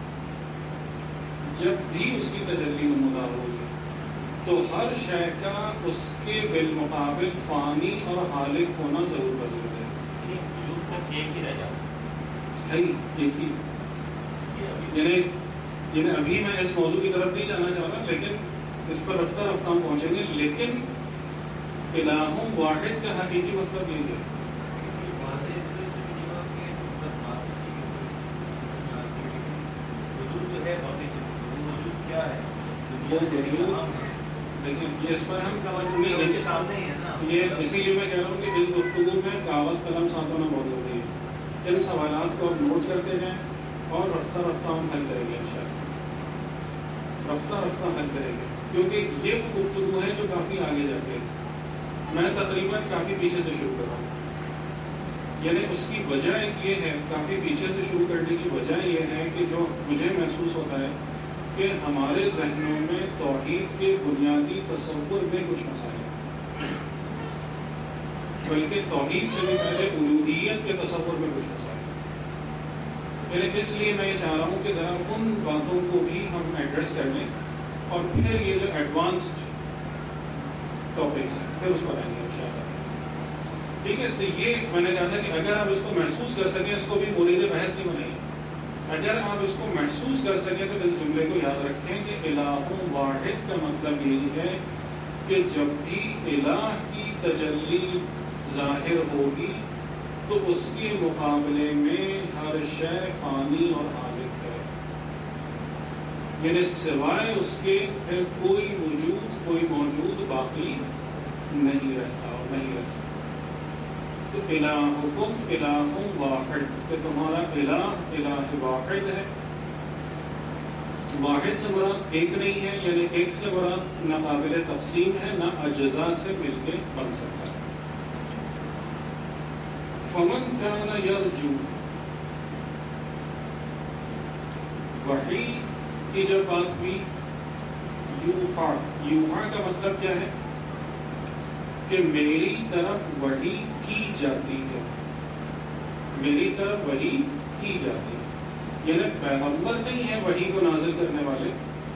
جب بھی اس کی تجلی نمودار ہوگی تو ہر شے کا اس کے بالمقابل فانی اور حالق ہونا ضرور ضرور ہے. وجود صرف ایک ہی رہ جاتا ہے ایک ہی. یعنی یعنی ابھی میں اس موضوع کی طرف نہیں جانا چاہ رہا, لیکن اس پر رفتہ رفتہ ہم پہنچیں گے. لیکن الہ واحد کا حقیقی مطلب یہ ہے. وجود تو ہے, وجود کیا ہے؟ لیکن اس پر ہم اس کے سامنے ہی ہے نا. یہ اسی لیے میں کہہ رہا ہوں کہ اس گفتگو میں کاغذ قلم ساتھ ہونا بہت ضروری ہے. ان سوالات کو آپ نوٹ کرتے جائیں اور رفتہ رفتہ ہم حل کریں گے انشاءاللہ. رفتہ رفتہ حل کریں گے کیونکہ یہ گفتگو ہے جو کافی آگے جاتے ہیں. میں تقریباً کافی پیچھے سے شروع کر رہا ہوں. یعنی اس کی وجہ ایک یہ ہے, کافی پیچھے سے شروع کرنے کی وجہ یہ ہے کہ جو مجھے محسوس ہوتا ہے کہ ہمارے ذہنوں میں توحید کے بنیادی تصور میں کچھ مسائل ہیں, بلکہ توحید سے بھی پہلے الوہیت کے تصور میں کچھ مسائل ہیں. یعنی اس لیے میں یہ چاہ رہا ہوں کہ ذرا ان باتوں کو بھی ہم ایڈریس کر لیں اور پھر یہ جو ایڈوانسڈ ٹاپکس ہیں پھر اس پر آئیں گے انشاءاللہ. ٹھیک ہے, تو یہ میں نے کہا تھا کہ اگر آپ اس کو محسوس کر سکیں, اس کو بھی مرید بحث نہیں بنائیے, اگر آپ اس کو محسوس کر سکیں تو اس جملے کو یاد رکھیں کہ الہ واحد کا مطلب یہی ہے کہ جب بھی الہ کی تجلی ظاہر ہوگی تو اس کے مقابلے میں ہر شے فانی اور حالق ہے. یعنی سوائے اس کے پھر کوئی وجود کوئی موجود باقی نہیں رہتا اور نہیں رہ سکتا. تو الہکم الہ واحد, کہ تمہارا الہ الہ واحد ہے. واحد سے مراد ایک نہیں ہے, یعنی ایک سے مراد نہ قابل تقسیم ہے نہ اجزاء سے مل کے بن سکتا ہے. فمن کان یرجو, وحی کی جب بات ہوئی, یوحا, یوحا کا مطلب کیا ہے کہ میری طرف وحی کی جاتی ہے, میری طرف وحی کی جاتی ہے. یعنی پیغمبر نہیں ہے وحی کو نازل کرنے والے,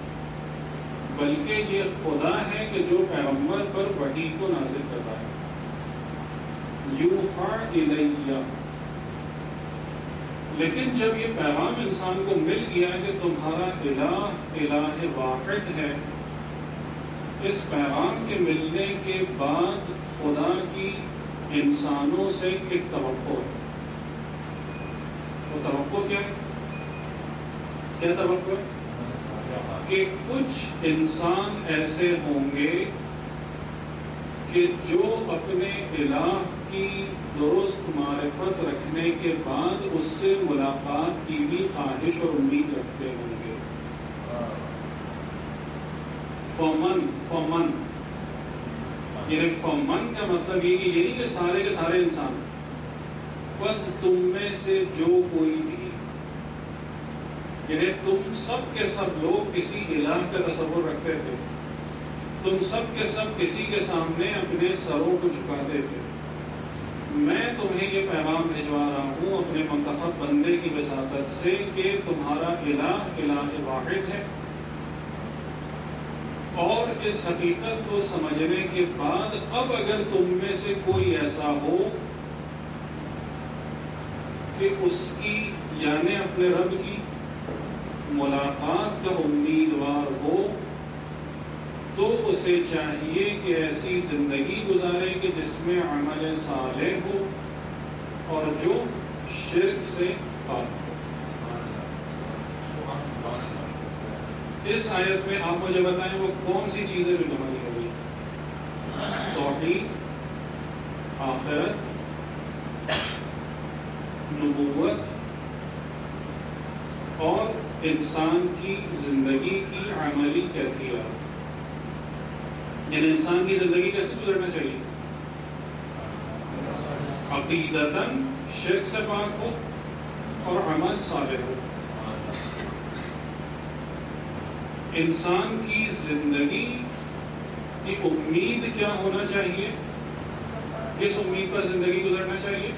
بلکہ یہ خدا ہے کہ جو پیغمبر پر وحی کو نازل کرتا ہے. یوحا الیہ, لیکن جب یہ پیغام انسان کو مل گیا کہ تمہارا الہ الہ واحد ہے, اس پیغام کے ملنے کے بعد خدا کی انسانوں سے ایک توقع ہے. وہ توقع کیا ہے؟ کیا توقع ہے؟ کہ کچھ انسان ایسے ہوں گے کہ جو اپنے الہ کی درست معرفت رکھنے کے بعد اس سے ملاقات کی بھی خواہش اور امید رکھتے ہوں گے. فمن فمن یعنی فمن کا مطلب یہ کہ یعنی کہ سارے کے سارے انسان, بس تم میں سے جو کوئی بھی, یعنی تم سب کے سب لوگ کسی الہ کا تصور رکھتے تھے, تم سب کے سب کسی کے سامنے اپنے سروں کو جھکاتے تھے. میں تمہیں یہ پیغام بھجوا رہا ہوں اپنے منتخب بندے کی وساطت سے کہ تمہارا الہ الہ واحد ہے, اور اس حقیقت کو سمجھنے کے بعد اب اگر تم میں سے کوئی ایسا ہو کہ اس کی یعنی اپنے رب کی ملاقات کا امیدوار ہو, تو اسے چاہیے کہ ایسی زندگی گزارے کہ جس میں عمل صالح ہو اور جو شرک سے پاک ہو۔ اس آیت میں آپ مجھے بتائیں وہ کون سی چیزیں جو جمع ہو گئی؟ توحید، آخرت، نبوت اور انسان کی زندگی کی عملی کیفیات، یعنی انسان کی زندگی کیسے گزرنا چاہیے؟ عقیدتاً شرک سے پاک ہو اور عمل صالح ہو۔ انسان کی زندگی کی امید کیا ہونا چاہیے؟ کس امید پر زندگی گزرنا چاہیے؟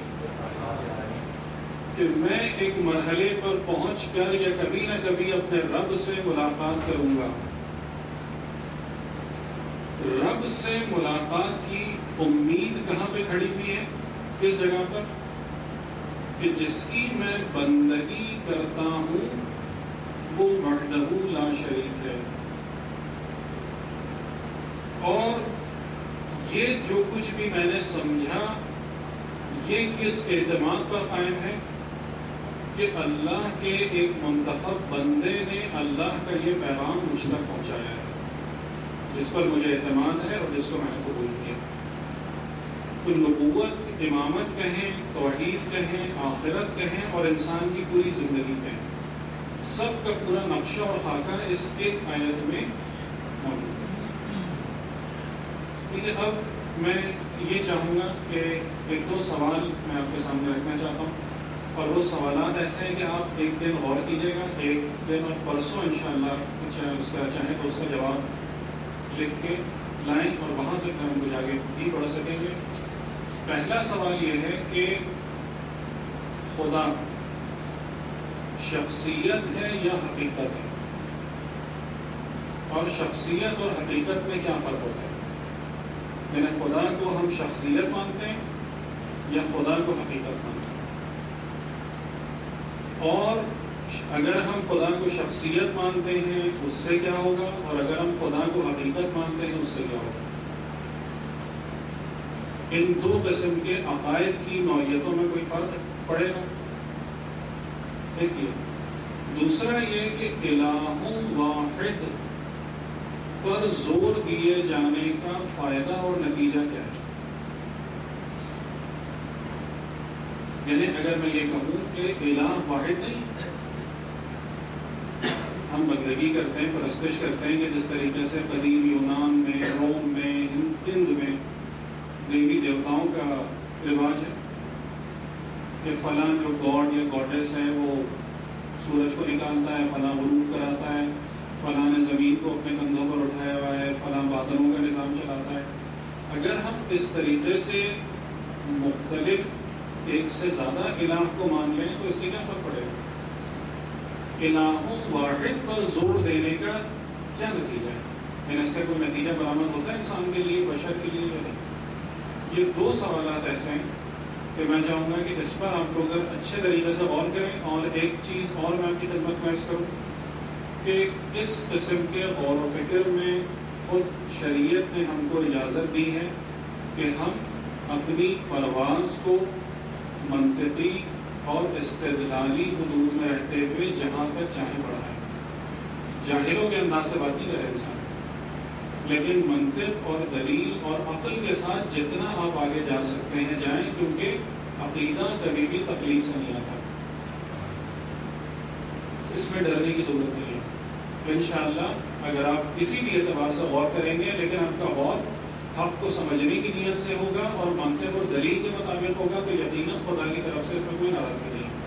کہ میں ایک مرحلے پر پہنچ کر یا کبھی نہ کبھی اپنے رب سے ملاقات کروں گا۔ رب سے ملاقات کی امید کہاں پہ کھڑی ہوئی ہے؟ کس جگہ پر؟ کہ جس کی میں بندگی کرتا ہوں وہ وحدہ لا شریک ہے، اور یہ جو کچھ بھی میں نے سمجھا یہ کس اعتماد پر قائم ہے؟ کہ اللہ کے ایک منتخب بندے نے اللہ کا یہ پیغام مجھ تک پہنچایا ہے، جس پر مجھے اعتماد ہے اور جس کو میں نے قبول کیا۔ تو نبوت، امامت کہیں، توحید کہیں، آخرت کہیں اور انسان کی پوری زندگی کہیں، سب کا پورا نقشہ اور خاکہ اس ایک آیت میں موجود ہے۔ ٹھیک ہے، اب میں یہ چاہوں گا کہ ایک دو سوال میں آپ کے سامنے رکھنا چاہتا ہوں، اور وہ سوالات ایسے ہیں کہ آپ ایک دن غور کیجیے گا، ایک دن اور پرسوں انشاءاللہ چاہے اس کا چاہیں تو اس کا جواب لکھ کے لائیں اور وہاں سے ہم کچھ آگے بھی پڑھ سکیں گے۔ پہلا سوال یہ ہے کہ خدا شخصیت ہے یا حقیقت ہے؟ اور شخصیت اور حقیقت میں کیا فرق ہوتا ہے؟ یعنی خدا کو ہم شخصیت مانتے ہیں یا خدا کو حقیقت مانتے ہیں؟ اور اگر ہم خدا کو شخصیت مانتے ہیں اس سے کیا ہوگا، اور اگر ہم خدا کو حقیقت مانتے ہیں اس سے کیا ہوگا؟ ان دو قسم کے عقائد کی نوعیتوں میں کوئی فرق پڑے گا؟ دیکھیے، دوسرا یہ کہ الہ واحد پر زور دیے جانے کا فائدہ اور نتیجہ کیا ہے؟ یعنی اگر میں یہ کہوں کہ الہ واحد نہیں، ہم بندگی کرتے ہیں، پرستش کرتے ہیں کہ جس طریقے سے قدیم یونان میں، روم میں، ہند میں دیوی دیوتاؤں کا رواج ہے کہ فلاں جو گاڈ یا گاڈیس ہے وہ سورج کو نکالتا ہے، فلاں غروب کراتا ہے، فلاں نے زمین کو اپنے کندھوں پر اٹھایا ہوا ہے، فلاں بادلوں کا نظام چلاتا ہے۔ اگر ہم اس طریقے سے مختلف ایک سے زیادہ الہ کو مان لیں تو اس سے کیا فرق پڑے گا؟ الہ واحد پر زور دینے کا کیا نتیجہ ہے؟ یعنی اس کا کوئی نتیجہ برآمد ہوتا ہے انسان کے لیے، بشر کے لیے یا نہیں؟ یہ دو سوالات ایسے ہیں کہ میں چاہوں گا کہ اس پر آپ لوگ اچھے طریقے سے غور کریں۔ اور ایک چیز اور میں آپ کی خدمت میں عرض کروں کہ اس قسم کے غور و فکر میں خود شریعت نے ہم کو اجازت دی ہے کہ ہم اپنی پرواز کو منطقی اور استدلالی حدود میں رہتے ہوئے جہاں تک چاہیں بڑھائیں۔ جاہلوں کے انداز سے بات نہیں کرے انسان، لیکن منطق اور دلیل اور عقل کے ساتھ جتنا آپ آگے جا سکتے ہیں جائیں، کیونکہ عقیدہ کبھی بھی تقلید سے نہیں آتا، اس میں ڈرنے کی ضرورت نہیں ہے۔ انشاءاللہ اگر آپ کسی بھی اعتبار سے غور کریں گے، لیکن آپ کا غور حق کو سمجھنے کی نیت سے ہوگا اور منطق اور دلیل کے مطابق ہوگا تو یقیناً خدا کی طرف سے اس میں کوئی ناراضگی نہیں ہے۔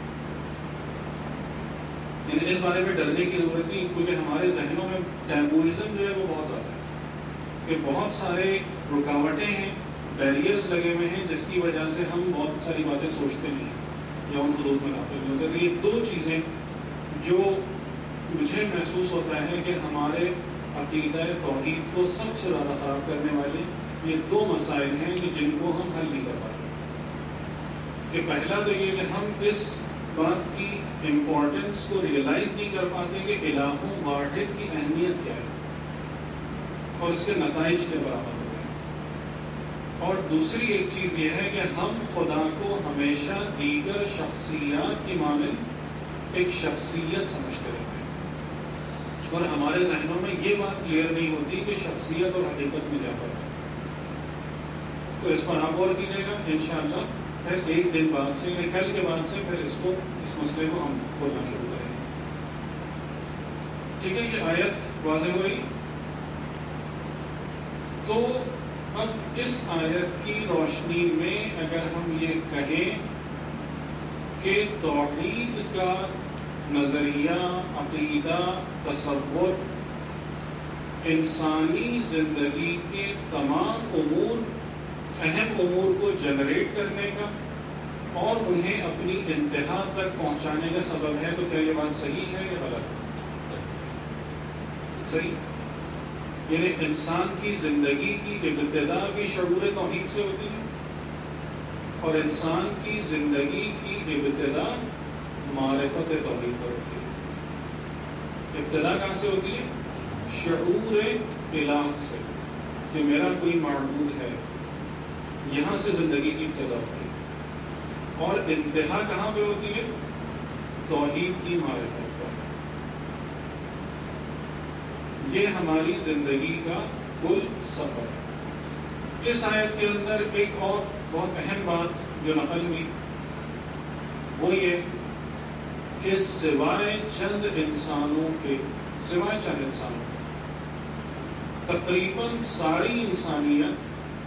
یعنی اس بارے میں ڈرنے کی ضرورت نہیں، کیونکہ ہمارے ذہنوں میں ٹیمپورزم جو ہے وہ بہت زیادہ ہے کہ بہت سارے رکاوٹیں ہیں، بیریئرز لگے ہوئے ہیں، جس کی وجہ سے ہم بہت ساری باتیں سوچتے نہیں ہیں یا ان حدود میں لاتے نہیں ہوتے۔ یہ دو چیزیں جو مجھے محسوس ہوتا ہے کہ ہمارے عقیدہ توحید کو سب سے زیادہ خراب کرنے والے یہ دو مسائل ہیں کہ جن کو ہم حل نہیں کر پاتے۔ کہ پہلا تو یہ کہ ہم اس بات کی امپورٹنس کو ریئلائز نہیں کر پاتے کہ الہ واحد کی اہمیت کیا ہے اور اس کے نتائج کے برابر ہو گئے۔ اور دوسری ایک چیز یہ ہے کہ ہم خدا کو ہمیشہ دیگر شخصیات کی مانند ایک شخصیت سمجھتے رہتے ہیں، اور ہمارے ذہنوں میں یہ بات کلیئر نہیں ہوتی کہ شخصیت اور حقیقت میں کیا فرق ہے۔ تو اس پر آپ غور کیجیے گا انشاءاللہ، پھر ایک دن بعد سے یا کل کے بعد سے پھر اس کو اس مسئلے کو ہم کھولنا شروع کریں گے۔ ٹھیک ہے، یہ آیت واضح ہوئی۔ تو اب اس آیت کی روشنی میں اگر ہم یہ کہیں کہ توحید کا نظریہ، عقیدہ، تصور انسانی زندگی کے تمام امور، اہم امور کو جنریٹ کرنے کا اور انہیں اپنی انتہا تک پہنچانے کا سبب ہے، تو کیا یہ بات صحیح ہے یا غلط ہے؟ صحیح۔ یعنی انسان کی زندگی کی ابتدا بھی شعور توحید سے ہوتی ہے، اور انسان کی زندگی کی ابتدا معرفت توحید پر ہوتی ہے۔ ابتدا کہاں سے ہوتی ہے؟ شعور الہ سے، کہ میرا کوئی معبود ہے، یہاں سے زندگی کی ابتدا ہوتی ہے، اور انتہا کہاں پہ ہوتی ہے؟ توحید کی معرفت پر۔ یہ ہماری زندگی کا کل سفر ہے۔ اس آیت کے اندر ایک اور بہت اہم بات جو نقل ہوئی وہ یہ کہ سوائے چند انسانوں کے سوائے چند انسانوں کے تقریباً ساری انسانیت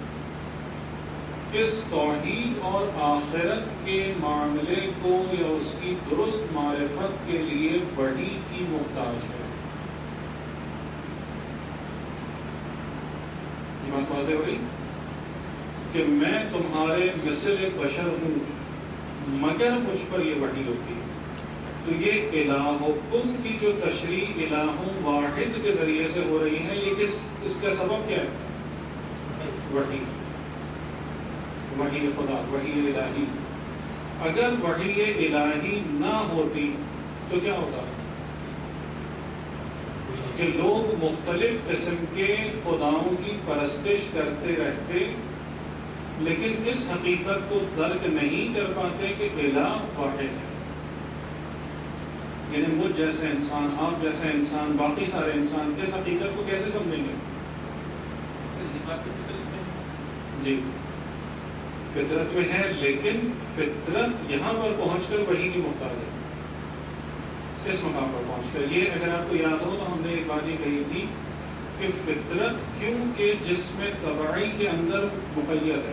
اس توحید اور آخرت کے معاملے کو یا اس کی درست معرفت کے لیے وحی کی محتاج ہے۔ یہ بات واضح ہوئی کہ میں تمہارے مثل بشر ہوں مگر مجھ پر یہ وحی ہوتی ہے۔ تو یہ الہکم کی جو تشریح الہ واحد کے ذریعے سے ہو رہی ہے، یہ کس اس کا سبب کیا ہے؟ وحی، وحی خدا، وحی الہی۔ اگر وحی الہی نہ ہوتی تو کیا ہوتا کہ لوگ مختلف قسم کے خداؤں کی پرستش کرتے رہتے، لیکن اس حقیقت کو درک نہیں کر پاتے کہ الہ واحد ہے۔ یعنی مجھ جیسے انسان، آپ جیسے انسان، باقی سارے انسان اس حقیقت کو کیسے سمجھیں گے؟ جی فطرت میں ہے، لیکن فطرت یہاں پر پہنچ کر وحی کی محتاج ہے، اس مقام پر پہنچ کر۔ یہ اگر آپ کو یاد ہو تو ہم نے ایک بات یہ کہی تھی کہ فطرت کیونکہ جسم طبعی کے اندر مقید ہے،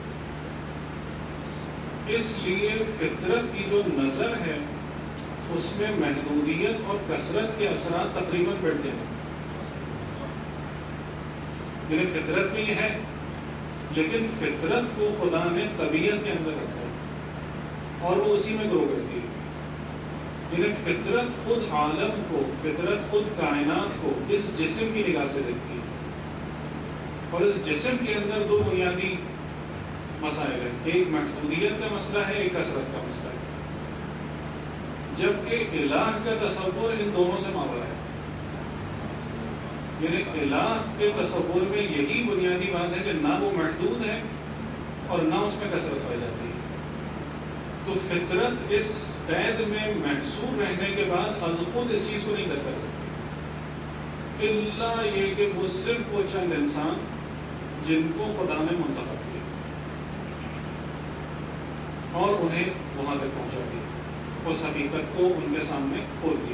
اس لیے فطرت کی جو نظر ہے اس میں محدودیت اور کثرت کے اثرات تقریباً بڑھتے ہیں۔ یعنی فطرت میں یہ ہے، لیکن فطرت کو خدا نے طبیعت کے اندر رکھا ہے اور وہ اسی میں گرو کرتی ہے۔ یعنی فطرت خود عالم کو، فطرت خود کائنات کو اس جسم کی نگاہ سے دیکھتی ہے، اور اس جسم کے اندر دو بنیادی مسائل ہیں، ایک محدودیت کا مسئلہ ہے، ایک کثرت کا مسئلہ ہے، جبکہ الہ کا تصور ان دونوں سے ماورا ہے۔ یعنی الہ کے تصور میں یہی بنیادی بات ہے کہ نہ وہ محدود ہے اور نہ اس میں کثرت پائی جاتی ہے۔ تو فطرت اس قید میں محصور رہنے کے بعد از خود اس چیز کو نہیں کر سکتی، الا یہ کہ وہ صرف وہ چند انسان جن کو خدا نے منتخب کیا اور انہیں وہاں تک پہنچا دیا، اس حقیقت کو ان کے سامنے کھول دیا۔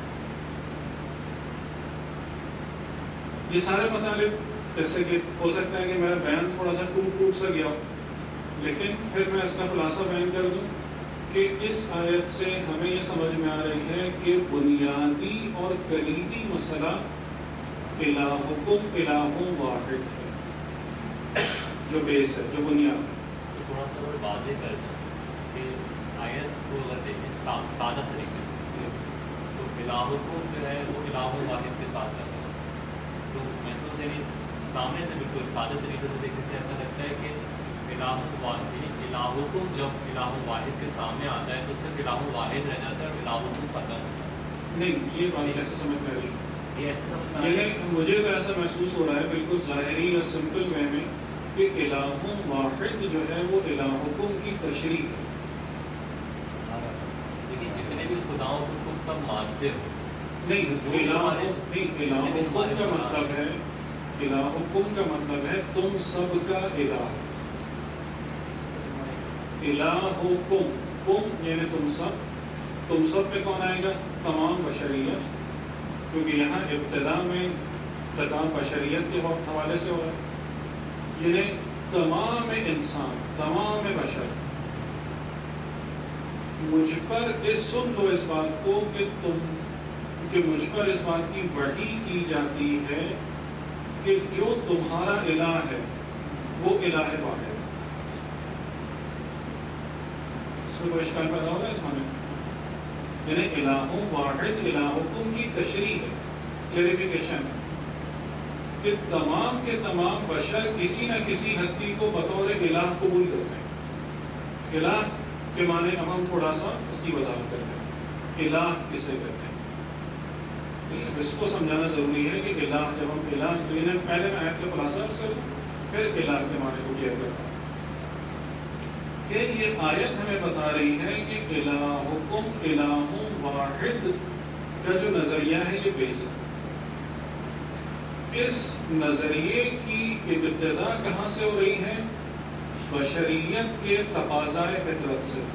یہ سارے مطالب جیسے کہ ہو سکتا ہے کہ میرا بیان تھوڑا سا ٹوٹ ٹوٹ سا گیا ہو، لیکن پھر میں اس کا خلاصہ بیان کر دوں کہ اس آیت سے ہمیں یہ سمجھ میں آ رہی ہے کہ بنیادی اور کلیدی مسئلہ الہکم الہ واحد ہے، جو بیس ہے، جو بنیاد ہے۔ اس کو تھوڑا سا اور واضح کر دیں کہ اس آیت کو اگر دیکھیں سادہ طریقے سے تو الہکم جو ہے وہ الہ واحد کے ساتھ ہے، تو محسوس یعنی سامنے سے بالکل سادہ طریقے سے دیکھنے سے ایسا لگتا ہے کہ الہ واحد یعنی الہکم جب الہ واحد کے سامنے آتا ہے تو صرف الہ واحد رہ جاتا ہے اور الہکم ختم ہوتا ہے۔ نہیں، یہ بات ایسے سمجھ میں آ رہی یہ ایسے سمجھ میں ہے، مجھے تو ایسا محسوس ہو رہا ہے بالکل ظاہری یا سمپل وے میں کہ الہ واحد جو ہے وہ الہکم کی تشریح ہے. لیکن جتنے بھی خداؤں کو تم سب مانتے ہو نہیں, جو الہ نہیں, الہکم کا مطلب ہے الہکم کا مطلب ہے تم سب کا الہ. الہکم کم یعنی تم سب, تم سب پہ کون آئے گا؟ تمام بشریت, کیونکہ یہاں ابتدا میں خطاب بشریت کے حوالے سے ہو رہا ہے, یعنی تمام انسان, تمام بشر. مجھ پر اس سن لو اس بات کو کہ تم کہ مجھ پر اس بات کی وحی کی جاتی ہے کہ جو تمہارا الہ ہے وہ الہ واحد. اس میں کوئی اشکال پیدا ہوگا اس معنی, یعنی الہ واحد الہکم کی تشریح ہے, کلیریفیکیشن ہے کہ تمام کے تمام بشر کسی نہ کسی ہستی کو بطور الہ قبول کرتے ہیں. الہ کے معنی اب ہم تھوڑا سا اس کی وضاحت کرتے ہیں. الہ کسے کہتے ہیں اس کو سمجھانا ضروری ہے کہ الہ جب ہم الہ, پہلے میں آیت کا خلاصہ کروں پھر الہ کے معنی کو کلیئر کرتا ہوں کہ یہ آیت ہمیں بتا رہی ہے کہ الہکم الہ واحد کا جو نظریہ ہے یہ بیس ہے. اس نظریے کی ابتدا کہاں سے ہو رہی ہے؟ بشریت کے تقاضائے فطرت سے.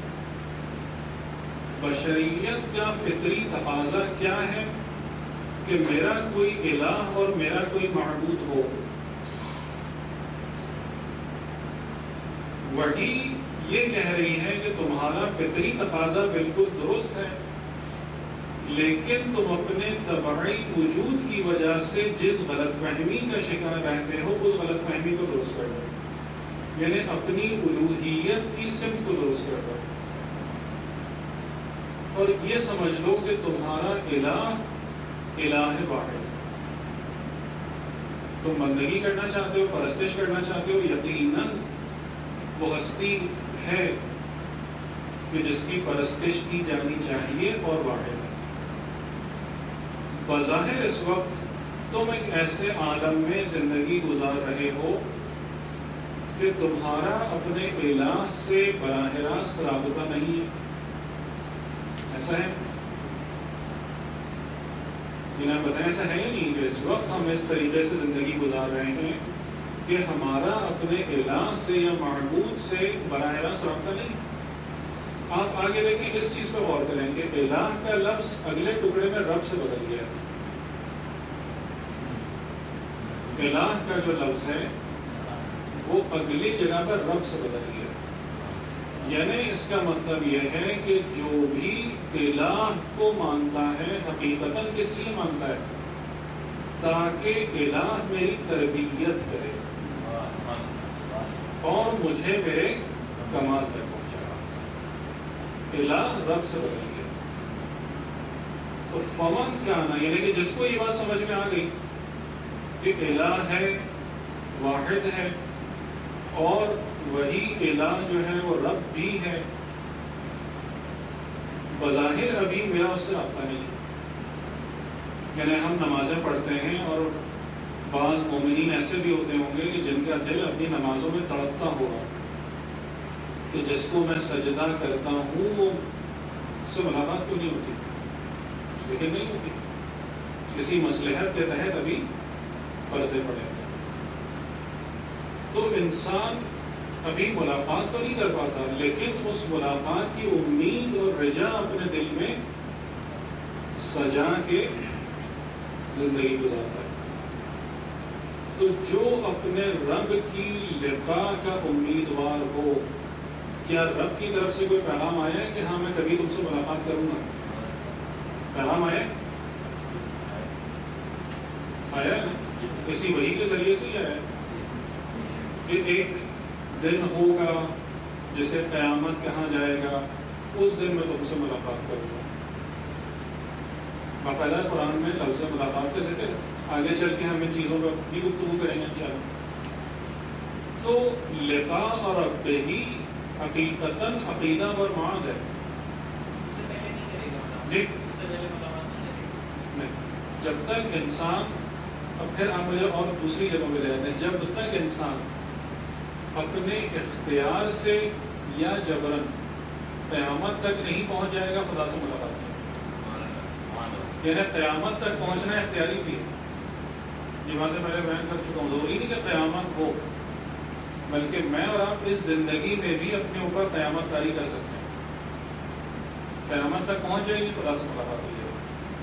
بشریت کا فطری تقاضا کیا ہے؟ کہ میرا کوئی الہ اور میرا کوئی معبود ہو. وہی یہ کہہ رہی ہے کہ تمہارا فطری تقاضا بالکل درست ہے, لیکن تم اپنے طبعی وجود کی وجہ سے جس غلط فہمی کا شکار رہتے ہو اس غلط فہمی کو درست کر دو, یعنی اپنی الوہیت کی سمت کو درست کر دو اور یہ سمجھ لو کہ تمہارا الہ الہ واحد. تم بندگی کرنا چاہتے ہو, پرستش کرنا چاہتے ہو, یقیناً وہ ہستی ہے کہ جس کی پرستش کی جانی چاہیے اور واحد ہے. بظاہر اس وقت تم ایک ایسے عالم میں زندگی گزار رہے ہو کہ تمہارا اپنے الہ سے براہ راست رابطہ نہیں ہے. ایسا ہے جنہیں بتائیں, ایسا ہے یا نہیں کہ اس وقت ہم اس طریقے سے زندگی گزار رہے ہیں کہ ہمارا اپنے الہ سے یا معبود سے براہ راست رابطہ نہیں. آپ آگے دیکھیں, اس چیز پہ غور کریں کہ الہ کا لفظ اگلے ٹکڑے میں رب سے بدل گیا. الہ کا جو لفظ ہے وہ اگلی جگہ پر رب سے بدل گیا. یعنی اس کا مطلب یہ ہے کہ جو بھی الہ کو مانتا ہے حقیقتاً کس لیے مانتا ہے؟ تاکہ الہ میری تربیت کرے اور مجھے میرے کمال تک پہنچائے. الہ رب سے بدل گیا. تو فمن کیا نا, یعنی کہ جس کو یہ بات سمجھ میں آ گئی کہ الہ ہے, واحد ہے, اور وہی الہ جو ہے وہ رب بھی ہے, بظاہر ابھی میرا اس سے رابطہ نہیں. یعنی ہم نمازیں پڑھتے ہیں اور بعض مومنین ایسے بھی ہوتے ہوں گے کہ جن کا دل اپنی نمازوں میں تڑپتا ہوگا کہ جس کو میں سجدہ کرتا ہوں وہ اس سے ملاقات کیوں نہیں ہوتی, لیکن نہیں ہوتی, کسی مصلحت کے تحت ابھی پردے پڑے. تو انسان ابھی ملاقات تو نہیں کر پاتا, لیکن اس ملاقات کی امید اور رجا اپنے دل میں سجا کے زندگی گزارتا ہے. تو جو اپنے رب کی لقاء کا امیدوار ہو, کیا رب کی طرف سے کوئی پیغام آیا ہے کہ ہاں میں کبھی تم سے ملاقات کروں گا؟ پیغام آیا آیا نا, اسی وحی کے ذریعے سے ہی آیا کہ ایک دن ہوگا جسے قیامت کہا جائے گا, اس دن میں تم سے ملاقات کروں گا. باقاعدہ قرآن میں لفظ ملاقات کا ذکر, آگے چل کے ہم ان چیزوں پر بھی گفتگو کریں گے انشاءاللہ. تو لقاء اور رب ہی حقیقتاً عقیدہ اور معاد ہے. اس سے پہلے نہیں کرے گا جی اس سے پہلے ملاقات نہیں کرے گا. نہیں, جب تک انسان, اب پھر آپ مجھے اور دوسری جگہوں پہ لے جاتے ہیں, جب تک انسان اپنے اختیار سے یا جبرن قیامت تک نہیں پہنچ جائے گا خدا سے ملاقات نہیں، یعنی قیامت تک پہنچنا اختیاری کی یہ باتیں میں نے بیان کر چکا ہوں. ضروری نہیں کہ قیامت ہو، بلکہ میں اور آپ اس زندگی میں بھی اپنے اوپر قیامت طاری کر سکتے ہیں. قیامت تک پہنچ جائے گی خدا سے ملاقات ہو جائے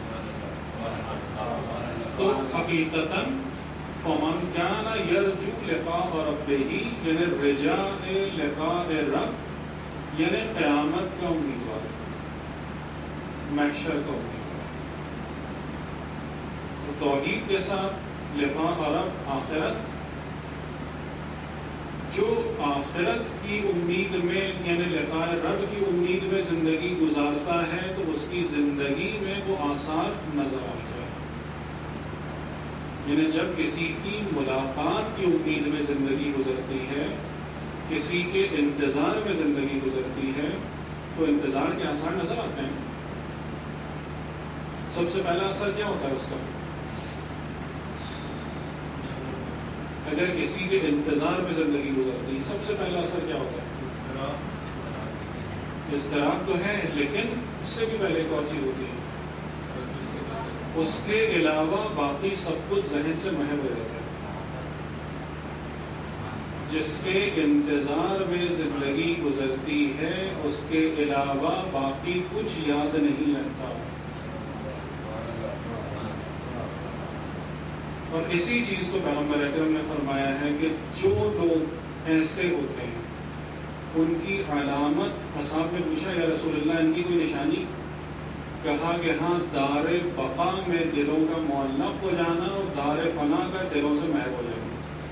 گی. تو حقیقتاً فمن کان یرجو لقاء ربہ، یعنی رجاء لقاء رب، یعنی قیامت کا امیدوار، محشر کا امیدوار. تو توحید کے ساتھ لقاء رب آخرت، جو آخرت کی امید میں یعنی لقاء رب کی امید میں زندگی گزارتا ہے تو اس کی زندگی میں وہ آثار نظر آتے ہیں. یعنی جب کسی کی ملاقات کی امید میں زندگی گزرتی ہے، کسی کے انتظار میں زندگی گزرتی ہے، تو انتظار کے آثار نظر آتے ہیں. سب سے پہلا اثر کیا ہوتا ہے اس کا؟ اگر کسی کے انتظار میں زندگی گزرتی، سب سے پہلا اثر کیا ہوتا ہے؟ اضطراب تو ہے، لیکن اس سے بھی پہلے ایک اور چیز ہوتی ہے، اس کے علاوہ باقی سب کچھ ذہن سے محو ہو جاتا ہے. جس کے انتظار میں زندگی گزرتی ہے اس کے علاوہ باقی کچھ یاد نہیں رہتا. اور اسی چیز کو پیغمبر اکرم نے فرمایا ہے کہ جو لوگ ایسے ہوتے ہیں ان کی علامت، اصحاب نے پوچھا یا رسول اللہ ان کی کوئی نشانی؟ کہا کہ ہاں، دار بقا میں دلوں کا معلق ہو جانا اور دار فنا کا دلوں سے محو ہو جانا.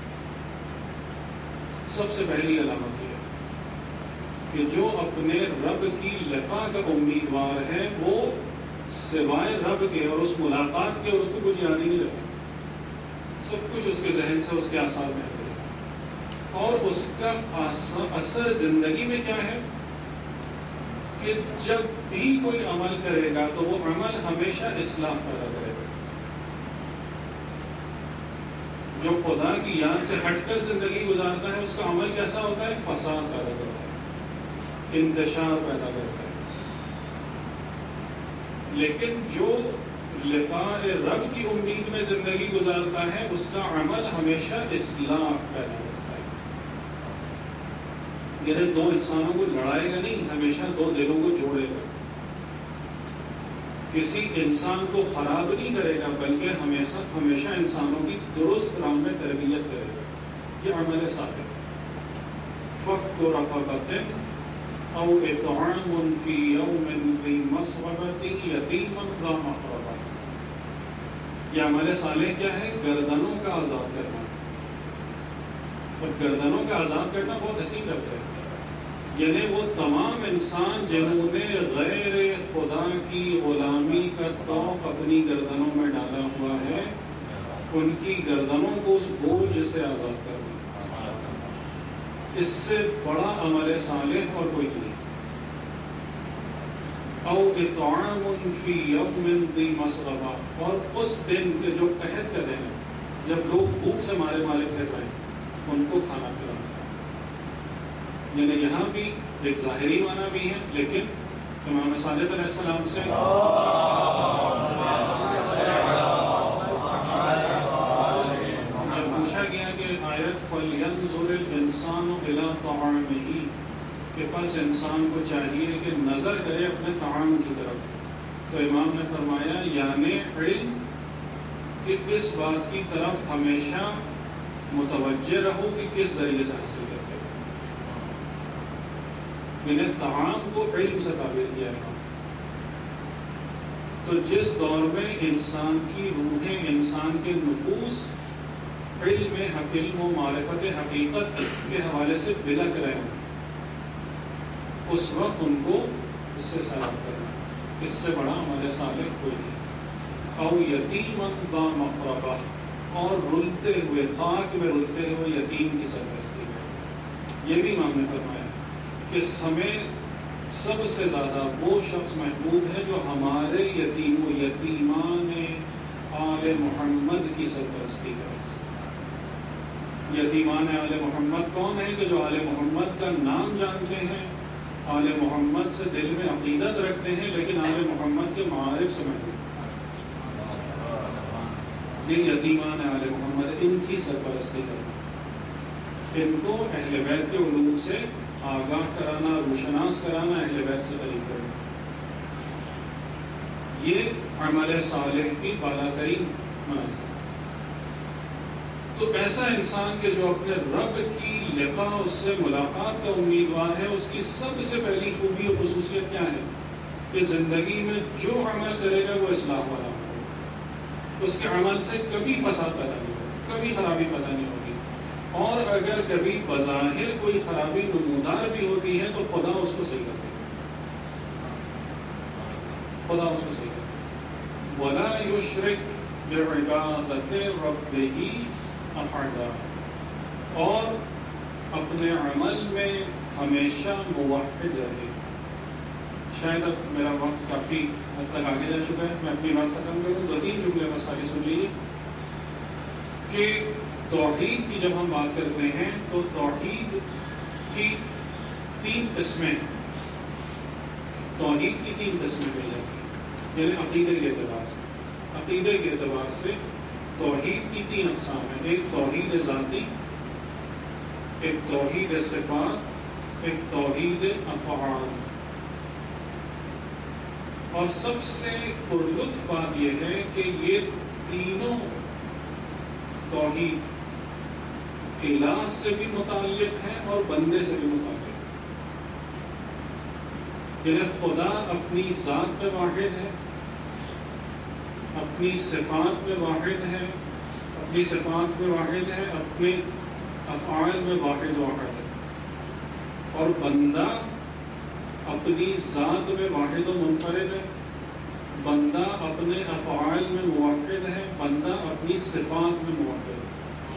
سب سے پہلی علامت یہ ہے کہ جو اپنے رب کی لقاء کا امیدوار ہے وہ سوائے رب کے اور اس ملاقات کے اس کو کچھ یاد ہی نہیں رہتا. سب کچھ اس کے ذہن سے اس کے آثار میں آتے ہیں. اور اس کا اثر زندگی میں کیا ہے کہ جب بھی کوئی عمل کرے گا تو وہ عمل ہمیشہ اصلاح پیدا کرے گا. جو خدا کی یاد سے ہٹ کر زندگی گزارتا ہے اس کا عمل کیسا ہوتا ہے؟ فساد پیدا کرتا ہے، انتشار پیدا کرتا ہے. لیکن جو لقاء رب کی امید میں زندگی گزارتا ہے اس کا عمل ہمیشہ اصلاح پیدا کرتا ہے. یعنی دو انسانوں کو لڑائے گا نہیں، ہمیشہ دو دلوں کو جوڑے گا. کسی انسان کو خراب نہیں کرے گا بلکہ ہمیشہ ہمیشہ انسانوں کی درست راہ میں تربیت کرے گا. یہ عمل صالح. فَكُّ رَقَبَةٍ أَوْ إِطْعَامٌ فِي يَوْمٍ ذِي مَسْغَبَةٍ يَتِيمًا ذَا مَقْرَبَةٍ. یہ عمل صالح کیا ہے؟ گردنوں کا آزاد کرنا. اور گردنوں کا آزاد کرنا بہت حسین لفظ ہے. یعنی وہ تمام انسان جنہوں نے غیر خدا کی غلامی کا طوق اپنی گردنوں میں ڈالا ہوا ہے ان کی گردنوں کو اس بوجھ سے آزاد کرنا. اس سے بڑا عمل صالح اور کوئی نہیں. او اطعام فی یوم ذی مسغبہ، اور اس دن کے جو قحط کا دن ہے جب لوگ بھوک سے مارے مارے پھر رہے ہیں ان کو کھانا کھلانا. یعنی یہاں بھی ایک ظاہری معنی بھی ہے، لیکن امام صادق علیہ السلام سے جب پوچھا گیا کہ آیت فَلْيَنْظُرِ الْإِنسَانُ إِلَىٰ طَعَامِهِ کہ پس انسان کو چاہیے کہ نظر کرے اپنے طعام کی طرف، تو امام نے فرمایا یعنی علم کہ اس بات کی طرف ہمیشہ متوجہ رہو کہ کس ذریعے سے حاصل کرتے ہیں. میں نے طعام کو علم سے تعبیر کیا ہے. تو جس دور میں انسان کی روحیں، انسان کے نفوس علم علم و معرفت حقیقت کے حوالے سے بلک رہے ہیں، اس وقت ان کو اس سے سیراب کرنا، اس سے بڑا عمل صالح کوئی نہیں. او یتیما ذا مقربہ، اور رلتے ہوئے خاک میں رلتے ہوئے یتیم کی سرپرستی ہے. یہ بھی امام نے فرمایا کہ ہمیں سب سے زیادہ وہ شخص محبوب ہے جو ہمارے یتیم و یتیمان آل محمد کی سرپرستی کرے. یتیمان آل محمد کون ہیں کہ جو آل محمد کا نام جانتے ہیں، آل محمد سے دل میں عقیدت رکھتے ہیں، لیکن آل محمد کے معارف سمجھتے ہیں. یہ یتیمان آل محمد، ان کی سرپرستی کرنا، ان کو اہل بیت کے علوم سے آگاہ کرانا، روشناس کرانا، اہل بیت سے قریب کرنا، یہ عمل صالح کی بالا ترین منزل. تو ایسا انسان کہ جو اپنے رب کی لقاء، اس سے ملاقات کا امیدوار ہے، اس کی سب سے پہلی خوبی اور خصوصیت کیا ہے کہ زندگی میں جو عمل کرے گا وہ اصلاح والا ہوگا، اس کے عمل سے کبھی فساد پیدا نہیں ہوگا، کبھی خرابی پیدا نہیں ہوگی، اور اگر کبھی بظاہر کوئی خرابی نمودار بھی ہوتی ہے تو خدا اس کو صحیح کرتے ہیں، خدا اس کو صحیح کرتے ہیں. وَلَا يُشْرِكْ بِعِبَادَةِ رَبِّهِ احدا، اور اپنے عمل میں ہمیشہ موحد رہے. شاید اب میرا وقت کافی حد تک آگے جا چکا ہے، میں اپنی بات ختم کروں. دو تین جملے بس آگے سن لیجیے کہ توحید کی جب ہم بات کرتے ہیں تو توحید کی تین قسمیں توحید کی تین قسمیں کہی جاتی ہیں، یعنی عقیدے کے اعتبار سے. عقیدے کے اعتبار سے توحید کی تین اقسام ہیں، ایک توحید ذاتی، ایک توحید صفات، ایک توحید افعال. اور سب سے پرلطف بات یہ ہے کہ یہ تینوں توحید الہ سے بھی متعلق ہیں اور بندے سے بھی متعلق ہیں. یعنی خدا اپنی ذات میں واحد ہے، اپنی صفات میں واحد ہے، اپنی صفات میں واحد ہے، اپنے افعال میں واحد واحد ہے. اور بندہ اپنی ذات میں واحد و منفرد ہے، بندہ اپنے افعال میں موحد ہے، بندہ اپنی صفات میں موحد ہے.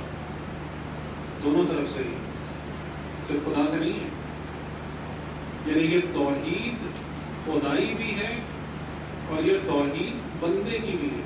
دونوں طرف سے ہی، صرف خدا سے نہیں ہے. یعنی یہ توحید خدائی بھی ہے اور یہ توحید بندے کی بھی ہے.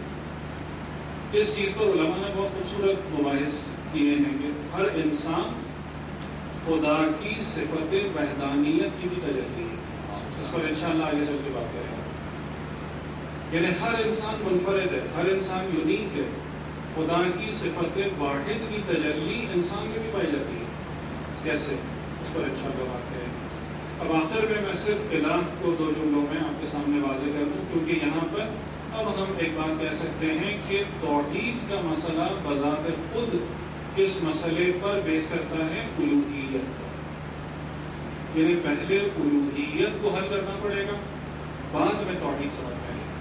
اس چیز پر علماء نے بہت خوبصورت مباحث کیے ہیں کہ ہر انسان خدا کی صفت وحدانیت کی بھی تجلی ہے. اس پر انشاءاللہ آگے چل کے بات کریں گے. یعنی ہر انسان منفرد ہے، ہر انسان یونیک ہے. خدا کی صفت واحد کی تجلی انسان میں بھی پائی جاتی ہے. کیسے؟ اس پر انشاءاللہ بات کریں گے. اب آخر میں میں صرف الہ کو دو جملوں میں آپ کے سامنے واضح کر دوں، کیونکہ یہاں پر اب ہم ایک بات کہہ سکتے ہیں کہ توحید کا مسئلہ بذات خود کس مسئلے پر بیس کرتا ہے؟ الوہیت پر. یعنی پہلے الوہیت کو حل کرنا پڑے گا، بعد میں توحید سمجھ میں آئے گا.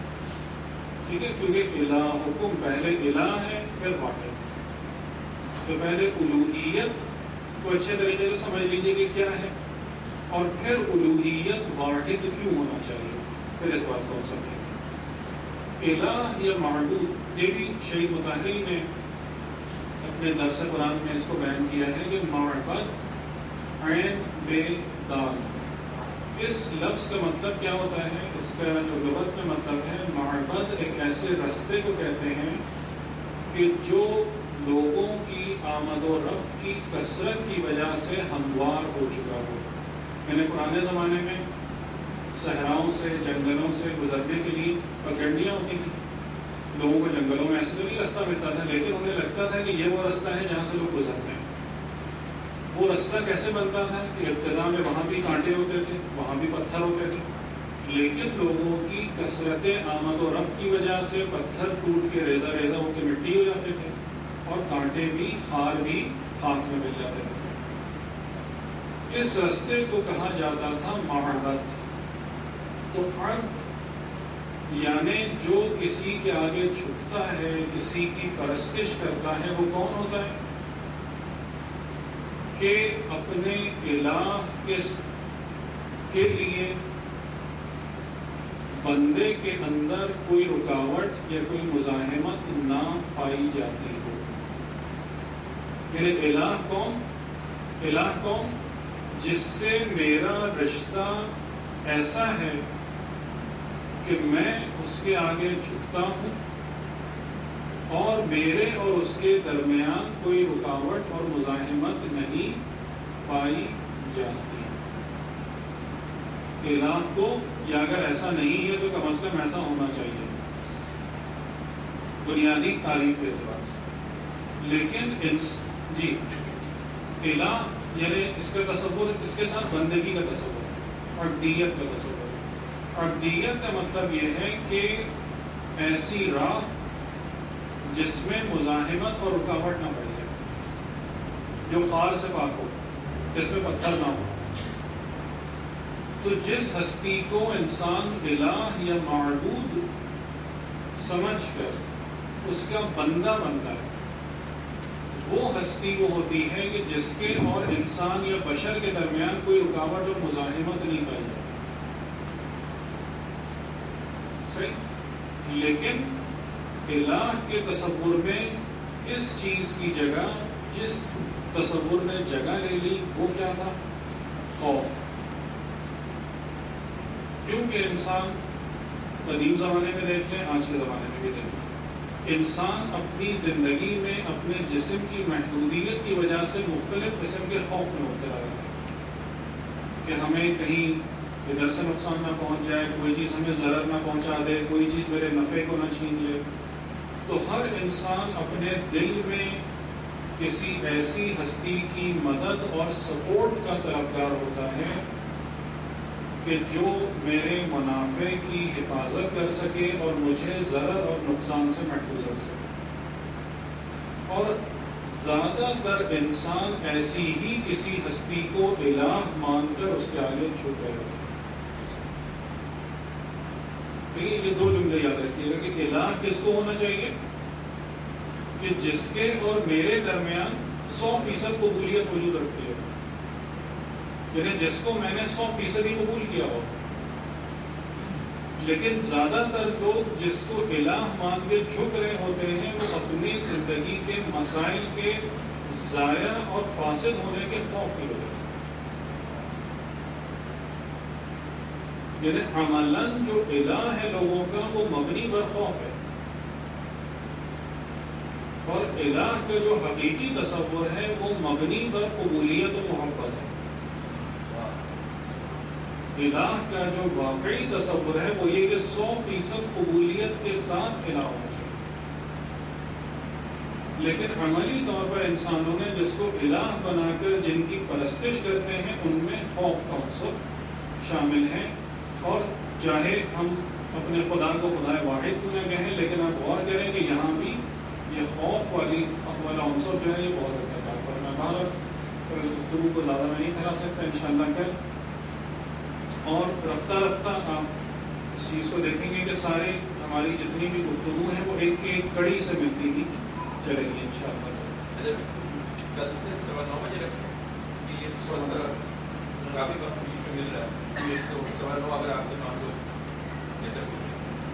ٹھیک ہے، کیونکہ الہ حکم پہلے الہ ہے پھر واحد. تو پہلے الوہیت کو اچھے طریقے سے سمجھ لیجیے کہ کیا ہے، اور پھر الوہیت واحد کیوں ہونا چاہیے، پھر اس بات کو ہم سمجھیں گے. الہ یا معبود، یہ بھی شہید مطہری نے اپنے درس قرآن میں اس کو بیان کیا ہے کہ معبد عین بے دال. اس لفظ کا مطلب کیا ہوتا ہے؟ اس کا جو لغت میں مطلب ہے، معبد ایک ایسے رستے کو کہتے ہیں کہ جو لوگوں کی آمد و رفت کی کثرت کی وجہ سے ہموار ہو چکا ہو. یعنی پرانے زمانے میں صحراؤں سے، جنگلوں سے گزرنے کے لیے پگڈنڈیاں ہوتی تھیں. لوگوں کو جنگلوں میں ایسے تو نہیں رستہ ملتا تھا، لیکن انہیں لگتا تھا کہ یہ وہ رستہ ہے جہاں سے لوگ گزرتے ہیں. وہ رستہ کیسے بنتا تھا کہ ابتدا میں وہاں بھی کانٹے ہوتے تھے، وہاں بھی پتھر ہوتے تھے، لیکن لوگوں کی کثرت آمد و رفت کی وجہ سے پتھر ٹوٹ کے ریزہ ریزہ ہو کے مٹی ہو جاتے تھے، اور کانٹے بھی، خار بھی خاک میں مل جاتے تھے. اس رستے کو کہا جاتا تھا معبد. تو عبد یعنی جو کسی کے آگے جھکتا ہے، کسی کی پرستش کرتا ہے، وہ کون ہوتا ہے؟ کہ اپنے الہ کے کے لیے بندے کے اندر کوئی رکاوٹ یا کوئی مزاحمت نہ پائی جاتی ہو. یعنی الہ کون؟ الہ کون؟ جس سے میرا رشتہ ایسا ہے کہ میں اس کے آگے جھکتا ہوں اور میرے اور اس کے درمیان کوئی رکاوٹ اور مزاحمت نہیں پائی جاتی. الہ کو یا اگر ایسا نہیں ہے تو کم از کم ایسا ہونا چاہیے بنیادی تعریف کے اعتبار سے. لیکن انس جی الہ یعنی اس کا تصور اس کے ساتھ بندگی کا تصور ہے، عبدیت کا تصور ہے. عبدیت کا مطلب یہ ہے کہ ایسی راہ جس میں مزاحمت اور رکاوٹ نہ پڑی ہے، جو خار سے پاک ہو، جس میں پتھر نہ ہو. تو جس ہستی کو انسان الہ یا معبود سمجھ کر اس کا بندہ بنتا ہے، وہ ہستی وہ ہوتی ہے کہ جس کے اور انسان یا بشر کے درمیان کوئی رکاوٹ اور مزاحمت نہیں پائی جاتی. صحیح. لیکن الہ کے تصور میں اس چیز کی جگہ جس تصور نے جگہ لے لی وہ کیا تھا؟ خوف. کیونکہ انسان قدیم زمانے میں دیکھ لیں، آج کے زمانے میں بھی دیکھ لیں، انسان اپنی زندگی میں اپنے جسم کی محدودیت کی وجہ سے مختلف قسم کے خوف میں مبتلا رہتا ہے کہ ہمیں کہیں ادھر سے نقصان نہ پہنچ جائے، کوئی چیز ہمیں ضرر نہ پہنچا دے، کوئی چیز میرے نفع کو نہ چھین لے. تو ہر انسان اپنے دل میں کسی ایسی ہستی کی مدد اور سپورٹ کا طلبگار ہوتا ہے کہ جو میرے منافع کی حفاظت کر سکے اور مجھے ضرر اور نقصان سے محفوظ رکھ سکے. اور زیادہ تر انسان ایسی ہی کسی ہستی کو الہ مان کر اس کے آگے جھک رہے ہوتے ہیں. یہ دو جملے یاد رکھیے گا کہ الہ کس کو ہونا چاہیے؟ کہ جس کے اور میرے درمیان سو فیصد قبولیت وجود رکھتی ہے، یعنی جس کو میں نے سو فیصد ہی قبول کیا ہو. لیکن زیادہ تر لوگ جس کو الہ مان کے جھک رہے ہوتے ہیں وہ اپنی زندگی کے مسائل کے ضائع اور فاسد ہونے کے خوف کی وجہ سے، یعنی عملاً جو الہ ہے لوگوں کا وہ مبنی پر خوف ہے، اور الہ کا جو حقیقی تصور ہے وہ مبنی پر قبولیت و محبت ہے. الہ کا جو واقعی تصور ہے وہ یہ کہ سو فیصد قبولیت کے ساتھ الہ ہونا چاہیے. لیکن عملی طور پر انسانوں نے جس کو الہ بنا کر جن کی پرستش کرتے ہیں ان میں خوف کا عنصر شامل ہے. اور چاہے ہم اپنے خدا کو خدا واحد کیوں نہ کہیں، لیکن آپ غور کریں کہ یہاں بھی یہ خوف والی والا عنصر جو ہے یہ بہت اچھا پر میں باہر اس گفتگو کو زیادہ میں نہیں پھیلا سکتا انشاءاللہ کل. اور رفتہ رفتہ آپ اس چیز کو دیکھیں گے کہ سارے ہماری جتنی بھی گفتگو ہیں وہ ایک ایک کڑی سے ملتی ہی چلے گی انشاءاللہ. کل سے سوا نو بجے رکھیں کہ یہ تھوڑا سا کافی وقت بیچ میں مل رہا ہے، تو سوا نو اگر آپ کے نام کو بہتر سے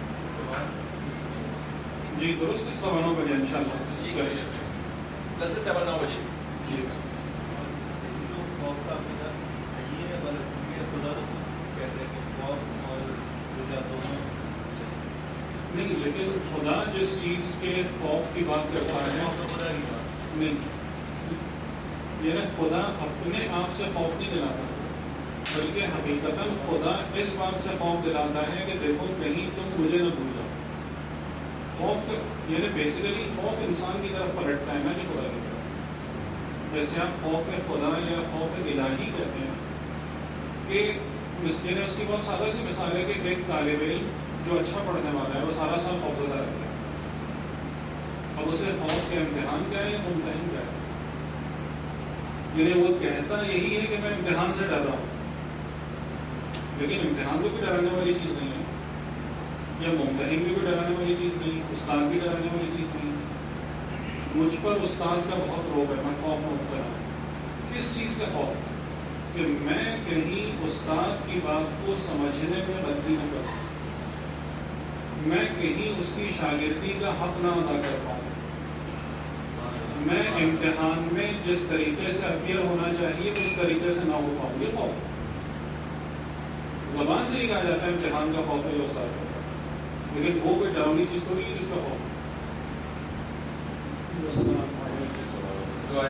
جی درست سوا نو بجے انشاءاللہ. جی کل سے سوا نو بجے. جی خوف کا اپنا صحیح ہے، غلط ہے؟ خدا تو کہتے ہیں کہ خوف اور رجا دونوں نہیں، لیکن خدا جس چیز کے خوف کی بات کرتا ہے خدا کی بات نہیں، یعنی خدا اپنے آپ سے خوف نہیں دلاتا، بلکہ حقیقتاً خدا اس بات سے خوف دلاتا ہے کہ دیکھو کہیں تم مجھے نہ بھول جاؤ. خوف یعنی بیسیکلی خوف انسان کی طرف پلٹتا ہے نا کہ خدا کی طرف. جیسے آپ خوف خدا یا خوف الہی کہتے ہیں کہ یعنی اس کی بہت سادہ سی مثال ہے کہ ایک طالب علم جو اچھا پڑھنے والا ہے وہ سارا سال خوف زدہ رہتا ہے. اب اسے خوف کے امتحان کیا ہے یا ممتحن کیا ہے؟ یعنی وہ کہتا یہی ہے کہ میں امتحان سے ڈر رہا ہوں، لیکن امتحان تو کوئی ڈرانے والی چیز نہیں ہے، یا ممتحن بھی کوئی ڈرانے والی چیز نہیں، استاد بھی ڈرانے والی چیز نہیں. مجھ پر استاد کا بہت روب ہے، میں خوف میں مبتلا ہوں. کس چیز کا خوف؟ کہ میں کہیں استاد کی بات کو سمجھنے میں غلطی نہ کروں، میں کہیں اس کی شاگردی کا حق نہ ادا کر پاؤں، میں امتحان میں جس طریقے سے اپیئر ہونا چاہیے اس طریقے سے نہ ہو پاؤں. یہ خوف زبان سے ہی کہا جاتا ہے امتحان کا خوف ہے جو استاد کا، لیکن وہ کوئی ڈراؤنی چیز تو نہیں جس کا خوف. والسلام علیکم.